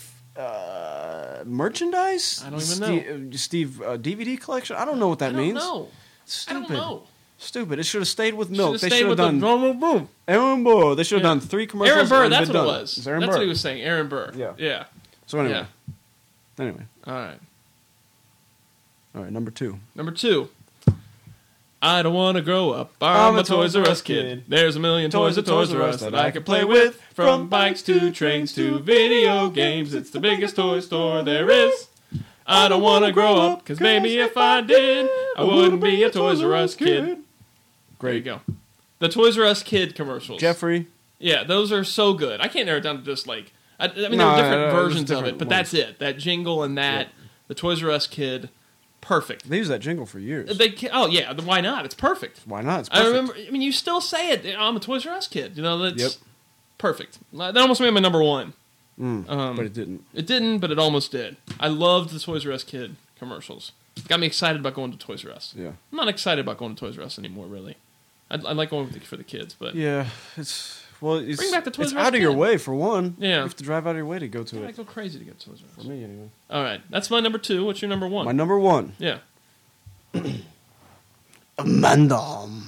merchandise? I don't even know. Steve DVD collection? I don't know what that means. No. Stupid. I don't know. Stupid. It should have stayed with milk. Should've They stayed should have with done the boom. Aaron Burr. They should have Yeah. done 3 commercials. Aaron Burr, and that's been what it done. was. It's Aaron That's Burr. what he was saying. Aaron Burr. Yeah. Yeah. So anyway. Anyway. All right. All right. Number 2. Number 2. I don't want to grow up. I'm a Toys R Us kid. There's a million toys at Toys R Us that I can play with. From bikes to trains to video games. It's the biggest toy store there is. I don't want to grow up, because maybe if I did, I wouldn't be a Toys R Us kid. There you go. The Toys R Us kid commercials. Jeffrey. Yeah, those are so good. I can't narrow it down to just like... I mean, there No, are different there's versions of different it, but ones. that's it. That jingle and that, the Toys R Us kid, perfect. They used that jingle for years. Oh, yeah, why not? It's perfect. Why not? It's I perfect. remember, I mean, you still say it. I'm a Toys R Us kid. You know, that's Yep. perfect. That almost made my number 1. But it didn't. It didn't, but it almost did. I loved the Toys R Us kid commercials. It got me excited about going to Toys R Us. Yeah. I'm not excited about going to Toys R Us anymore, really. I like going for the kids, but Yeah, it's Well, Bring back the Toys it's R Us out of your kid. way for one. Yeah. You have to drive out of your way to go to I it. go crazy to get Toys R For Us. me, anyway. All right, that's my number 2. What's your number 1? My number 1. Yeah. Mandem.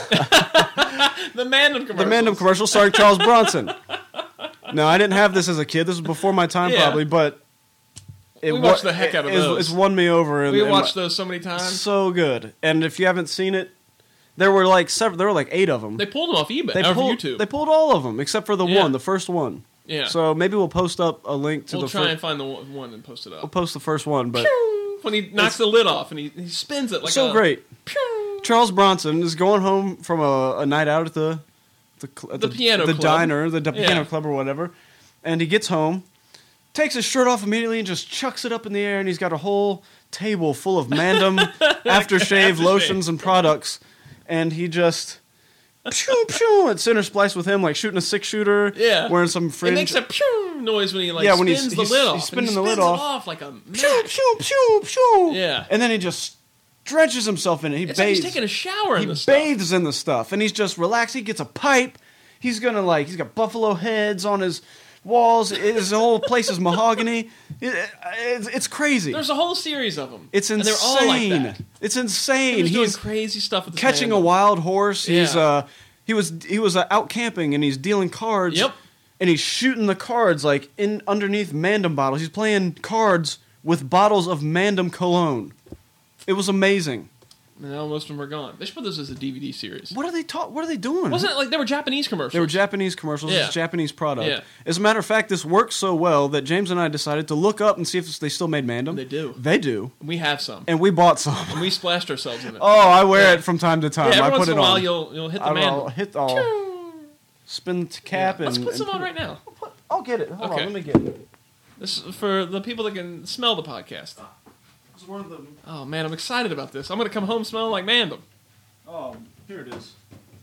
The Mandem commercial. The Mandem commercial starring Charles Bronson. Now, I didn't have this as a kid. This was before my time, Yeah. probably, but We watched the heck out of those. It's won me over. And, We and watched those so many times. so good. And if you haven't seen it, there were like 8 of them. They pulled them off eBay, They off pulled, YouTube. They pulled all of them except for the Yeah. one, the first one. Yeah. So maybe we'll post up a link to We'll the try first. and find the one and post it We'll up. post the first one, but When he knocks the lid off and he spins it like so a... great. Pew! Charles Bronson is going home from a night out at the piano the club. diner, the Yeah. piano club or whatever, and he gets home, takes his shirt off immediately, and just chucks it up in the air, and he's got a whole table full of Mandem aftershave lotions and products, and he just pew pew at center splice with him like shooting a 6-shooter, Yeah. wearing some It fringe. makes a pew noise when he like Yeah, when spins the he's lid off. spinning and the he lid spins off. it off like a Pew match. pew pew pew. Yeah. And then he just drenches himself in it. He It's like bathes. he's taking a shower in He the stuff. bathes in the stuff, and he's just relaxed. He gets a pipe. He's he's got buffalo heads on his walls. His whole place is mahogany. It's crazy. There's a whole series of them. It's And insane. they're all like that. It's insane. He's doing He's crazy stuff with the catching a Mandem. wild horse. Yeah. He was out camping, and he's dealing cards. Yep. And he's shooting the cards like in underneath Mandem bottles. He's playing cards with bottles of Mandem cologne. It was amazing. And now most of them are gone. They should put this as a DVD series. What are they doing? Wasn't it like they were Japanese commercials? They were Japanese commercials. Yeah. It's a Japanese product. Yeah. As a matter of fact, this worked so well that James and I decided to look up and see if they still made Mandem. They do. They do. We have some. And we bought some. And we splashed ourselves in it. Oh, I wear Yeah. it from time to time. yeah, every I once put in it a while on. you'll hit the Mandem. I'll spin the cap Let's and put some and on right now. I'll get it. Hold Okay. on, let me get it. This is for the people that can smell the podcast. It's one of them. Oh man, I'm excited about this. I'm gonna come home smelling like Mandem. Oh, here it is.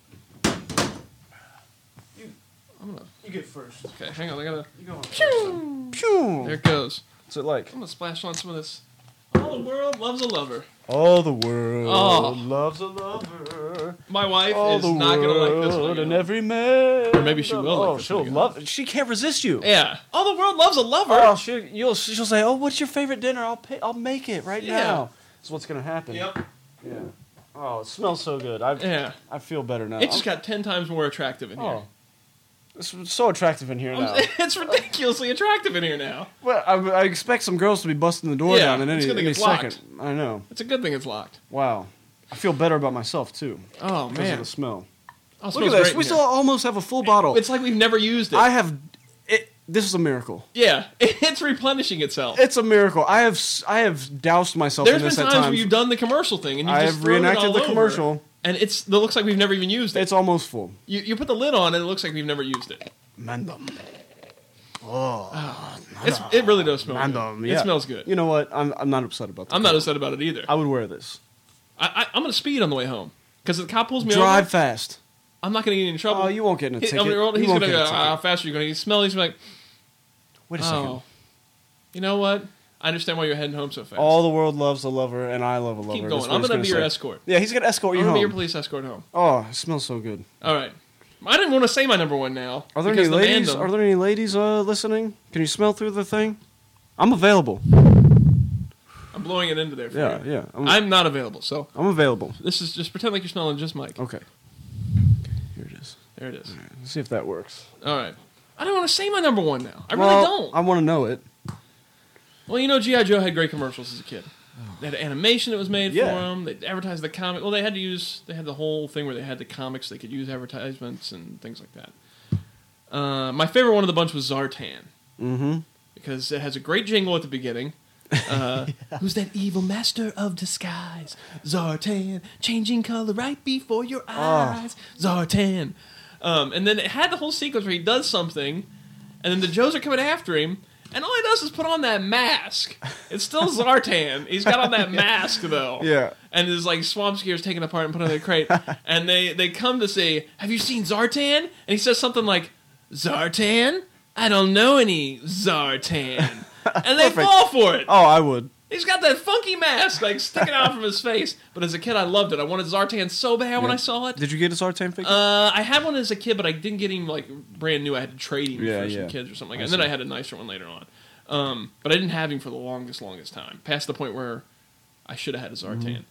I'm gonna. You get first. Okay, hang on. I gotta. You go on Pew! Pew! There it goes. What's it like? I'm gonna splash on some of this. All the world loves a lover. All the world Oh. loves a lover. My wife All is the not gonna like this world one. and every man. Or maybe she will like Oh, this she'll one again. love. She can't resist you. Yeah. All the world loves a lover. Oh, she'll say, "Oh, what's your favorite dinner? I'll make it right Yeah. now." That's what's gonna happen. Yep. Yeah. Oh, it smells so good. Yeah. I feel better now. It just got 10 times more attractive in here. Oh, it's so attractive in here now. It's ridiculously attractive in here now. Well, I expect some girls to be busting the door Yeah, down in it's any gonna get second. locked. I know. It's a good thing it's locked. Wow. I feel better about myself too Oh because of man. the smell. Oh, it Look smells at this. great in We here. still almost have a full bottle. It's like we've never used it. I have. This is a miracle. Yeah, it's replenishing itself. It's a miracle. I have doused myself There's in been this times at times. where you've done the commercial thing and you I just have thrown it reenacted all the over, commercial. and it looks like we've never even used it. It's almost full. You put the lid on and it looks like we've never used it. Mandem. Oh, It really does smell Mandem. good. Yeah. It smells good. You know what? I'm not upset about that. I'm not upset about it either. I would wear this. I'm going to speed on the way home because the cop pulls me Drive over. fast. I'm not going to get in trouble. Oh, you won't get in a ticket. He's You going won't to get go, a ticket. how fast are you going to get? Smell? He's like, Wait a second. oh, you know what? I understand why you're heading home so fast. All the world loves a lover, and I love a lover. Keep That's going. what I'm he's going to be your say. escort. Yeah, he's gonna escort I'm you going to be your home. police escort home. Oh, it smells so good. All right. I didn't want to say my number one now. Are there because any the ladies? Mandem- Are there any ladies listening? Can you smell through the thing? I'm available. I'm blowing it into there for Yeah, you. yeah. I'm not available, so I'm available. this is just pretend like you're smelling just Mike. Okay. Here it is. There it is. Let's see if that works. All right. I don't want to say my number one now. I really don't. I want to know it. Well, you know, G.I. Joe had great commercials as a kid. They had animation that was made Yeah. for them. They advertised the comic. Well, they had the whole thing where they had the comics. They could use advertisements and things like that. My favorite one of the bunch was Zartan. Mm-hmm. Because it has a great jingle at the beginning. Who's that evil master of disguise? Zartan, changing color right before your eyes. Zartan. And then it had the whole sequence where he does something, and then the Joes are coming after him, and all he does is put on that mask. It's still Zartan. He's got on that mask, though. Yeah. And his like swamp skier is taken apart and put on a crate. And they come to say, "Have you seen Zartan?" And he says something like, "Zartan? I don't know any Zartan." And they Perfect. fall for it. Oh, I would. He's got that funky mask like sticking out from his face. But as a kid, I loved it. I wanted Zartan so bad when I saw it. Did you get a Zartan figure? I had one as a kid, but I didn't get him like brand new. I had to trade him for some kids or something like that. And then I had a nicer one later on. But I didn't have him for the longest time. Past the point where I should have had a Zartan.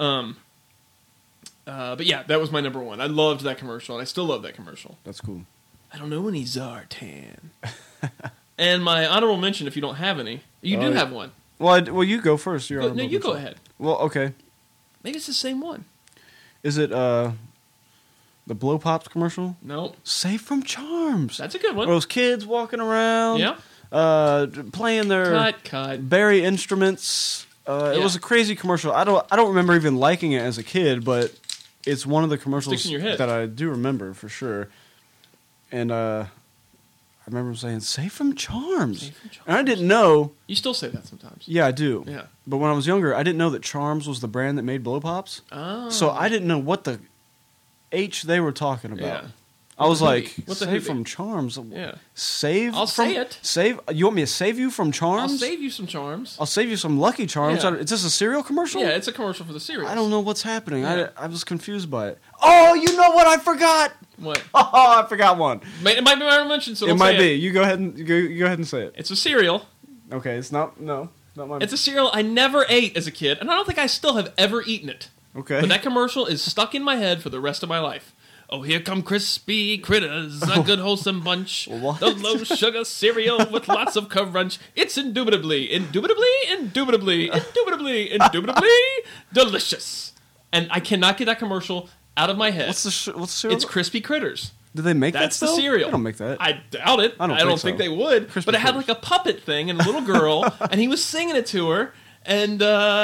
But yeah, that was my number one. I loved that commercial, and I still love that commercial. That's cool. I don't know any Zartan. And my honorable mention, if you don't have any, you do have one. Well, you go first. No, you go ahead. Well, okay. Maybe it's the same one. Is it the Blow Pops commercial? Nope. Safe from Charms. That's a good one. Those kids walking around. Yeah. Playing their cut. Barry instruments. It was a crazy commercial. I don't remember even liking it as a kid, but it's one of the commercials Sticks in your head. that I do remember for sure. And I remember him saying, "Safe from Charms." Safe from Charms. And I didn't know. You still say that sometimes. Yeah, I do. Yeah. But when I was younger, I didn't know that Charms was the brand that made Blow Pops. Oh. So I didn't know what the H they were talking about. Yeah. I was like, What the "Save hoobie? from Charms." Yeah. Save. I'll from, say it. Save. You want me to save you from Charms? I'll save you some Charms. I'll save you some Lucky Charms. Yeah. Is this a cereal commercial? Yeah, it's a commercial for the cereal. I don't know what's happening. Yeah. I was confused by it. Oh, you know what? I forgot. What? Oh, I forgot one. It might be my mention, so It don't might say be. You go ahead and go ahead and say it. It's a cereal. Okay, it's not. No, not mine. It's a cereal I never ate as a kid, and I don't think I still have ever eaten it. Okay. But that commercial is stuck in my head for the rest of my life. Oh, here come crispy critters, a good wholesome bunch. What? The low sugar cereal with lots of crunch. It's indubitably delicious. And I cannot get that commercial out of my head. What's the cereal? It's crispy critters. Do they make That's that? the still? cereal. They don't make that. I doubt it. I don't think so. they would. Crispy but it had critters. like a puppet thing and a little girl, and he was singing it to her, and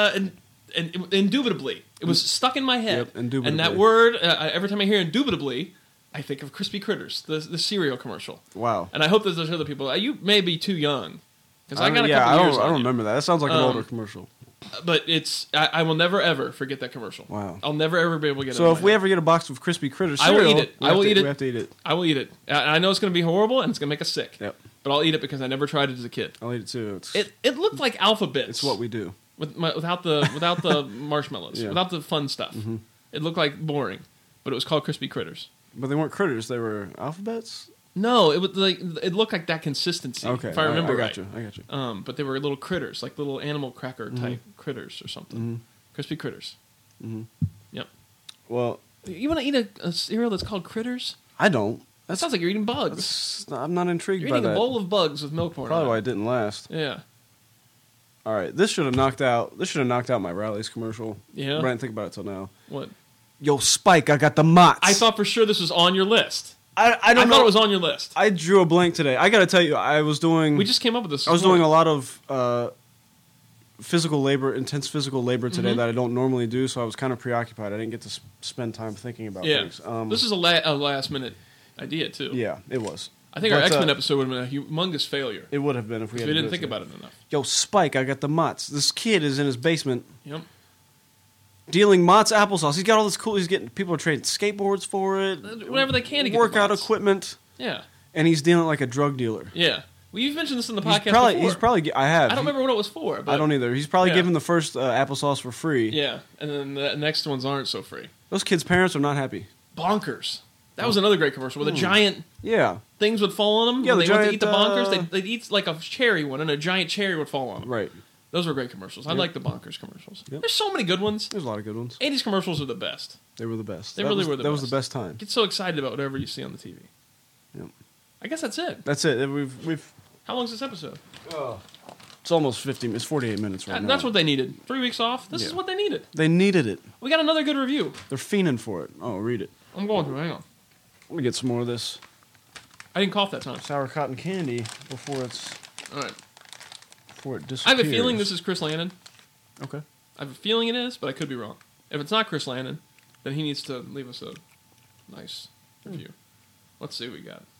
indubitably, it was stuck in my head. Yep, indubitably. And that word, every time I hear indubitably, I think of Crispy Critters, the cereal commercial. Wow. And I hope that there's other people. You may be too young, because I got a yeah, couple years. I on don't you. remember that. That sounds like an older commercial. But it's I will never ever forget that commercial. Wow. I'll never ever be able to get it. So out of if my we head. ever get a box of Crispy Critters I will cereal, eat it. I will eat it. We have to eat it. I will eat it. I know it's going to be horrible and it's going to make us sick. Yep. But I'll eat it because I never tried it as a kid. I'll eat it too. It looked like alphabets. It's what we do. without the marshmallows, Yeah. without the fun stuff. Mm-hmm. It looked like boring, but it was called Crispy Critters. But they weren't critters. They were alphabets. No, it was like it looked like that consistency. Okay. If I remember I right. got you. But they were little critters, like little animal cracker type critters or something. Mm-hmm. Crispy Critters. Mhm. Yep. Well, You want to eat a cereal that's called Critters? I don't. That sounds like you're eating bugs. I'm not intrigued You're by eating that. a bowl of bugs with milk poured Probably on why it. it didn't last. Yeah. All right, this should have knocked out my Rally's commercial. Yeah? But I didn't think about it till now. What? Yo, Spike, I got the mots. I thought for sure this was on your list. I don't know. thought it was on your list. I drew a blank today. I got to tell you, I was doing. We just came up with this. I was doing a lot of intense physical labor today that I don't normally do, so I was kind of preoccupied. I didn't get to spend time thinking about Yeah. things. This is a last minute idea too. Yeah, it was. I think our But, X-Men episode would have been a humongous failure. It would have been if we We had to didn't do it think today. about it enough. Yo, Spike, I got the mots. This kid is in his basement Yep. dealing Mott's applesauce. He's got all this cool. He's getting people are trading skateboards for it, Whatever they can to get the workout Mott's. equipment, Yeah. and he's dealing like a drug dealer. Yeah. Well, you've mentioned this in the He's podcast probably, before. he's probably. I have. I don't remember what it was for. But I don't either. He's probably Yeah. giving the first applesauce for free. Yeah, and then the next ones aren't so free. Those kids' parents are not happy. Bonkers. That was another great commercial where the giant Yeah, things would fall on them. Yeah, when the they went to eat the giant, bonkers. They'd eat like a cherry one, and a giant cherry would fall on them. right. Those were great commercials. I Yep. like the bonkers commercials. Yep. There's so many good ones. There's a lot of good ones. 80s commercials are the best. They were the best. They That really was- were the That best. was the best time. Get so excited about whatever you see on the TV. Yep. I guess that's it. That's it. We've. How long's this episode? It's almost 50. It's 48 minutes right now. That's what they needed. 3 weeks off. This is Yeah. what they needed. They needed it. We got another good review. They're fiending for it. Oh, read it. I'm going to. Hang on. Let me get some more of this I didn't cough that time. sour cotton candy before it All right. disappears. I have a feeling this is Chris Landon. Okay. I have a feeling it is, but I could be wrong. If it's not Chris Landon, then he needs to leave us a nice review. Let's see what we got.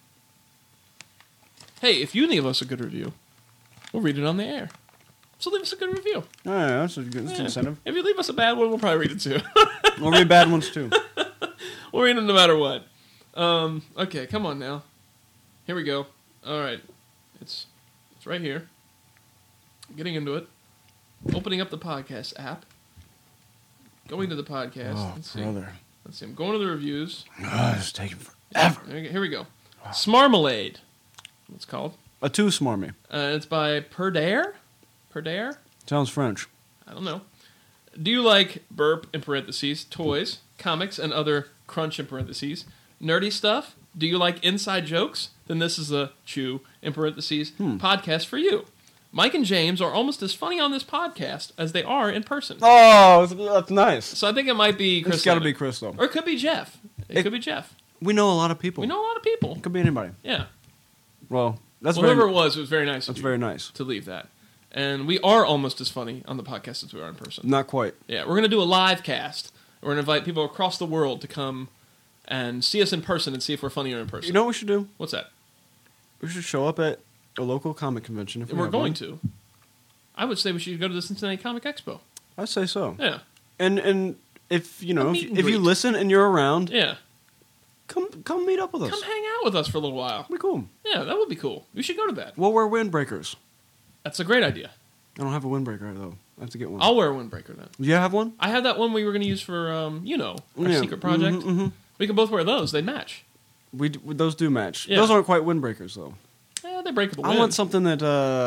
Hey, if you leave us a good review, we'll read it on the air. So leave us a good review. Oh, yeah, that's a good Yeah. incentive. If you leave us a bad one, we'll probably read it too. We'll read bad ones too. We'll read them no matter what. Okay, come on now. Here we go. All right, it's right here. Getting into it. opening up the podcast app, going to the podcast. Oh, Let's see. brother. Let's see. I'm going to the reviews. It's taking forever. Here we go. Smarmalade. What's it called? A two smarmy. It's by Perdare. Perdare? Sounds French. I don't know. Do you like burp in parentheses, toys, comics, and other crunch in parentheses, nerdy stuff? Do you like inside jokes? Then this is a chew in parentheses podcast for you. Mike and James are almost as funny on this podcast as they are in person. Oh, that's nice. So I think it might be Chris. It's got to Lennon. be Chris, though. Or it could be Jeff. It could be Jeff. We know a lot of people. We know a lot of people. It could be anybody. Yeah. Well, that's Well, whoever it was very nice. That's of you very nice. to leave that. And we are almost as funny on the podcast as we are in person. Not quite. Yeah, we're going to do a live cast. We're going to invite people across the world to come and see us in person and see if we're funnier in person. You know what we should do? What's that? We should show up at a local comic convention. If We're have going one. to. I would say we should go to the Cincinnati Comic Expo. I'd say so. Yeah. And if you know A meet and if you greet. listen and you're around, Yeah. come meet up with us. Come hang out with us for a little while. Be cool. Yeah, that would be cool. We should go to that. We'll wear windbreakers. That's a great idea. I don't have a windbreaker though. I have to get one. I'll wear a windbreaker then. Do you have one? I have that one we were going to use for, our Yeah. secret project. Mm-hmm. We can both wear those. They match. Those do match. Yeah. Those aren't quite windbreakers though. They break the wind. I want something that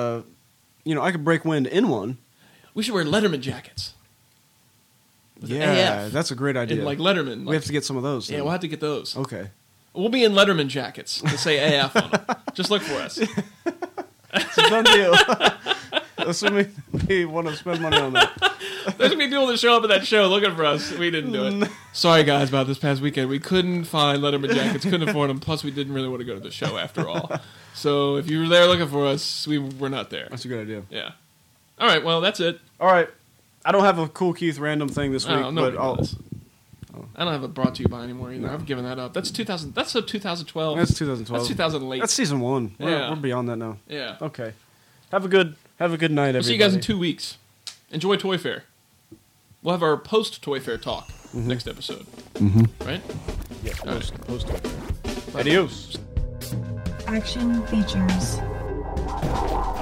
I could break wind in one. We should wear Letterman jackets. With an Yeah, AF. that's a great idea. And like Letterman. we have to get some of those. Yeah, then. we'll have to get those. Okay. We'll be in Letterman jackets that say AF on them. Just look for us. It's a done deal. Assuming we want to spend money on that. There's gonna be people that show up at that show looking for us. We didn't do it. Sorry, guys, about this past weekend. We couldn't find Letterman jackets, couldn't afford them. Plus, we didn't really want to go to the show after all. So if you were there looking for us, we were not there. That's a good idea. Yeah. All right. Well, that's it. All right. I don't have a Cool Keith random thing this week, Oh, nobody but I'll. does. I don't have a brought to you by anymore either. I've given that up. That's 2000. That's a 2012. That's 2012. That's 2000 late. That's season 1. Yeah. We're beyond that now. Yeah. Okay. Have a good night, everybody. We'll see you guys in 2 weeks. Enjoy Toy Fair. We'll have our post Toy Fair talk next episode. Mm-hmm. Right? Yeah. All right. Post. Adios. Action features.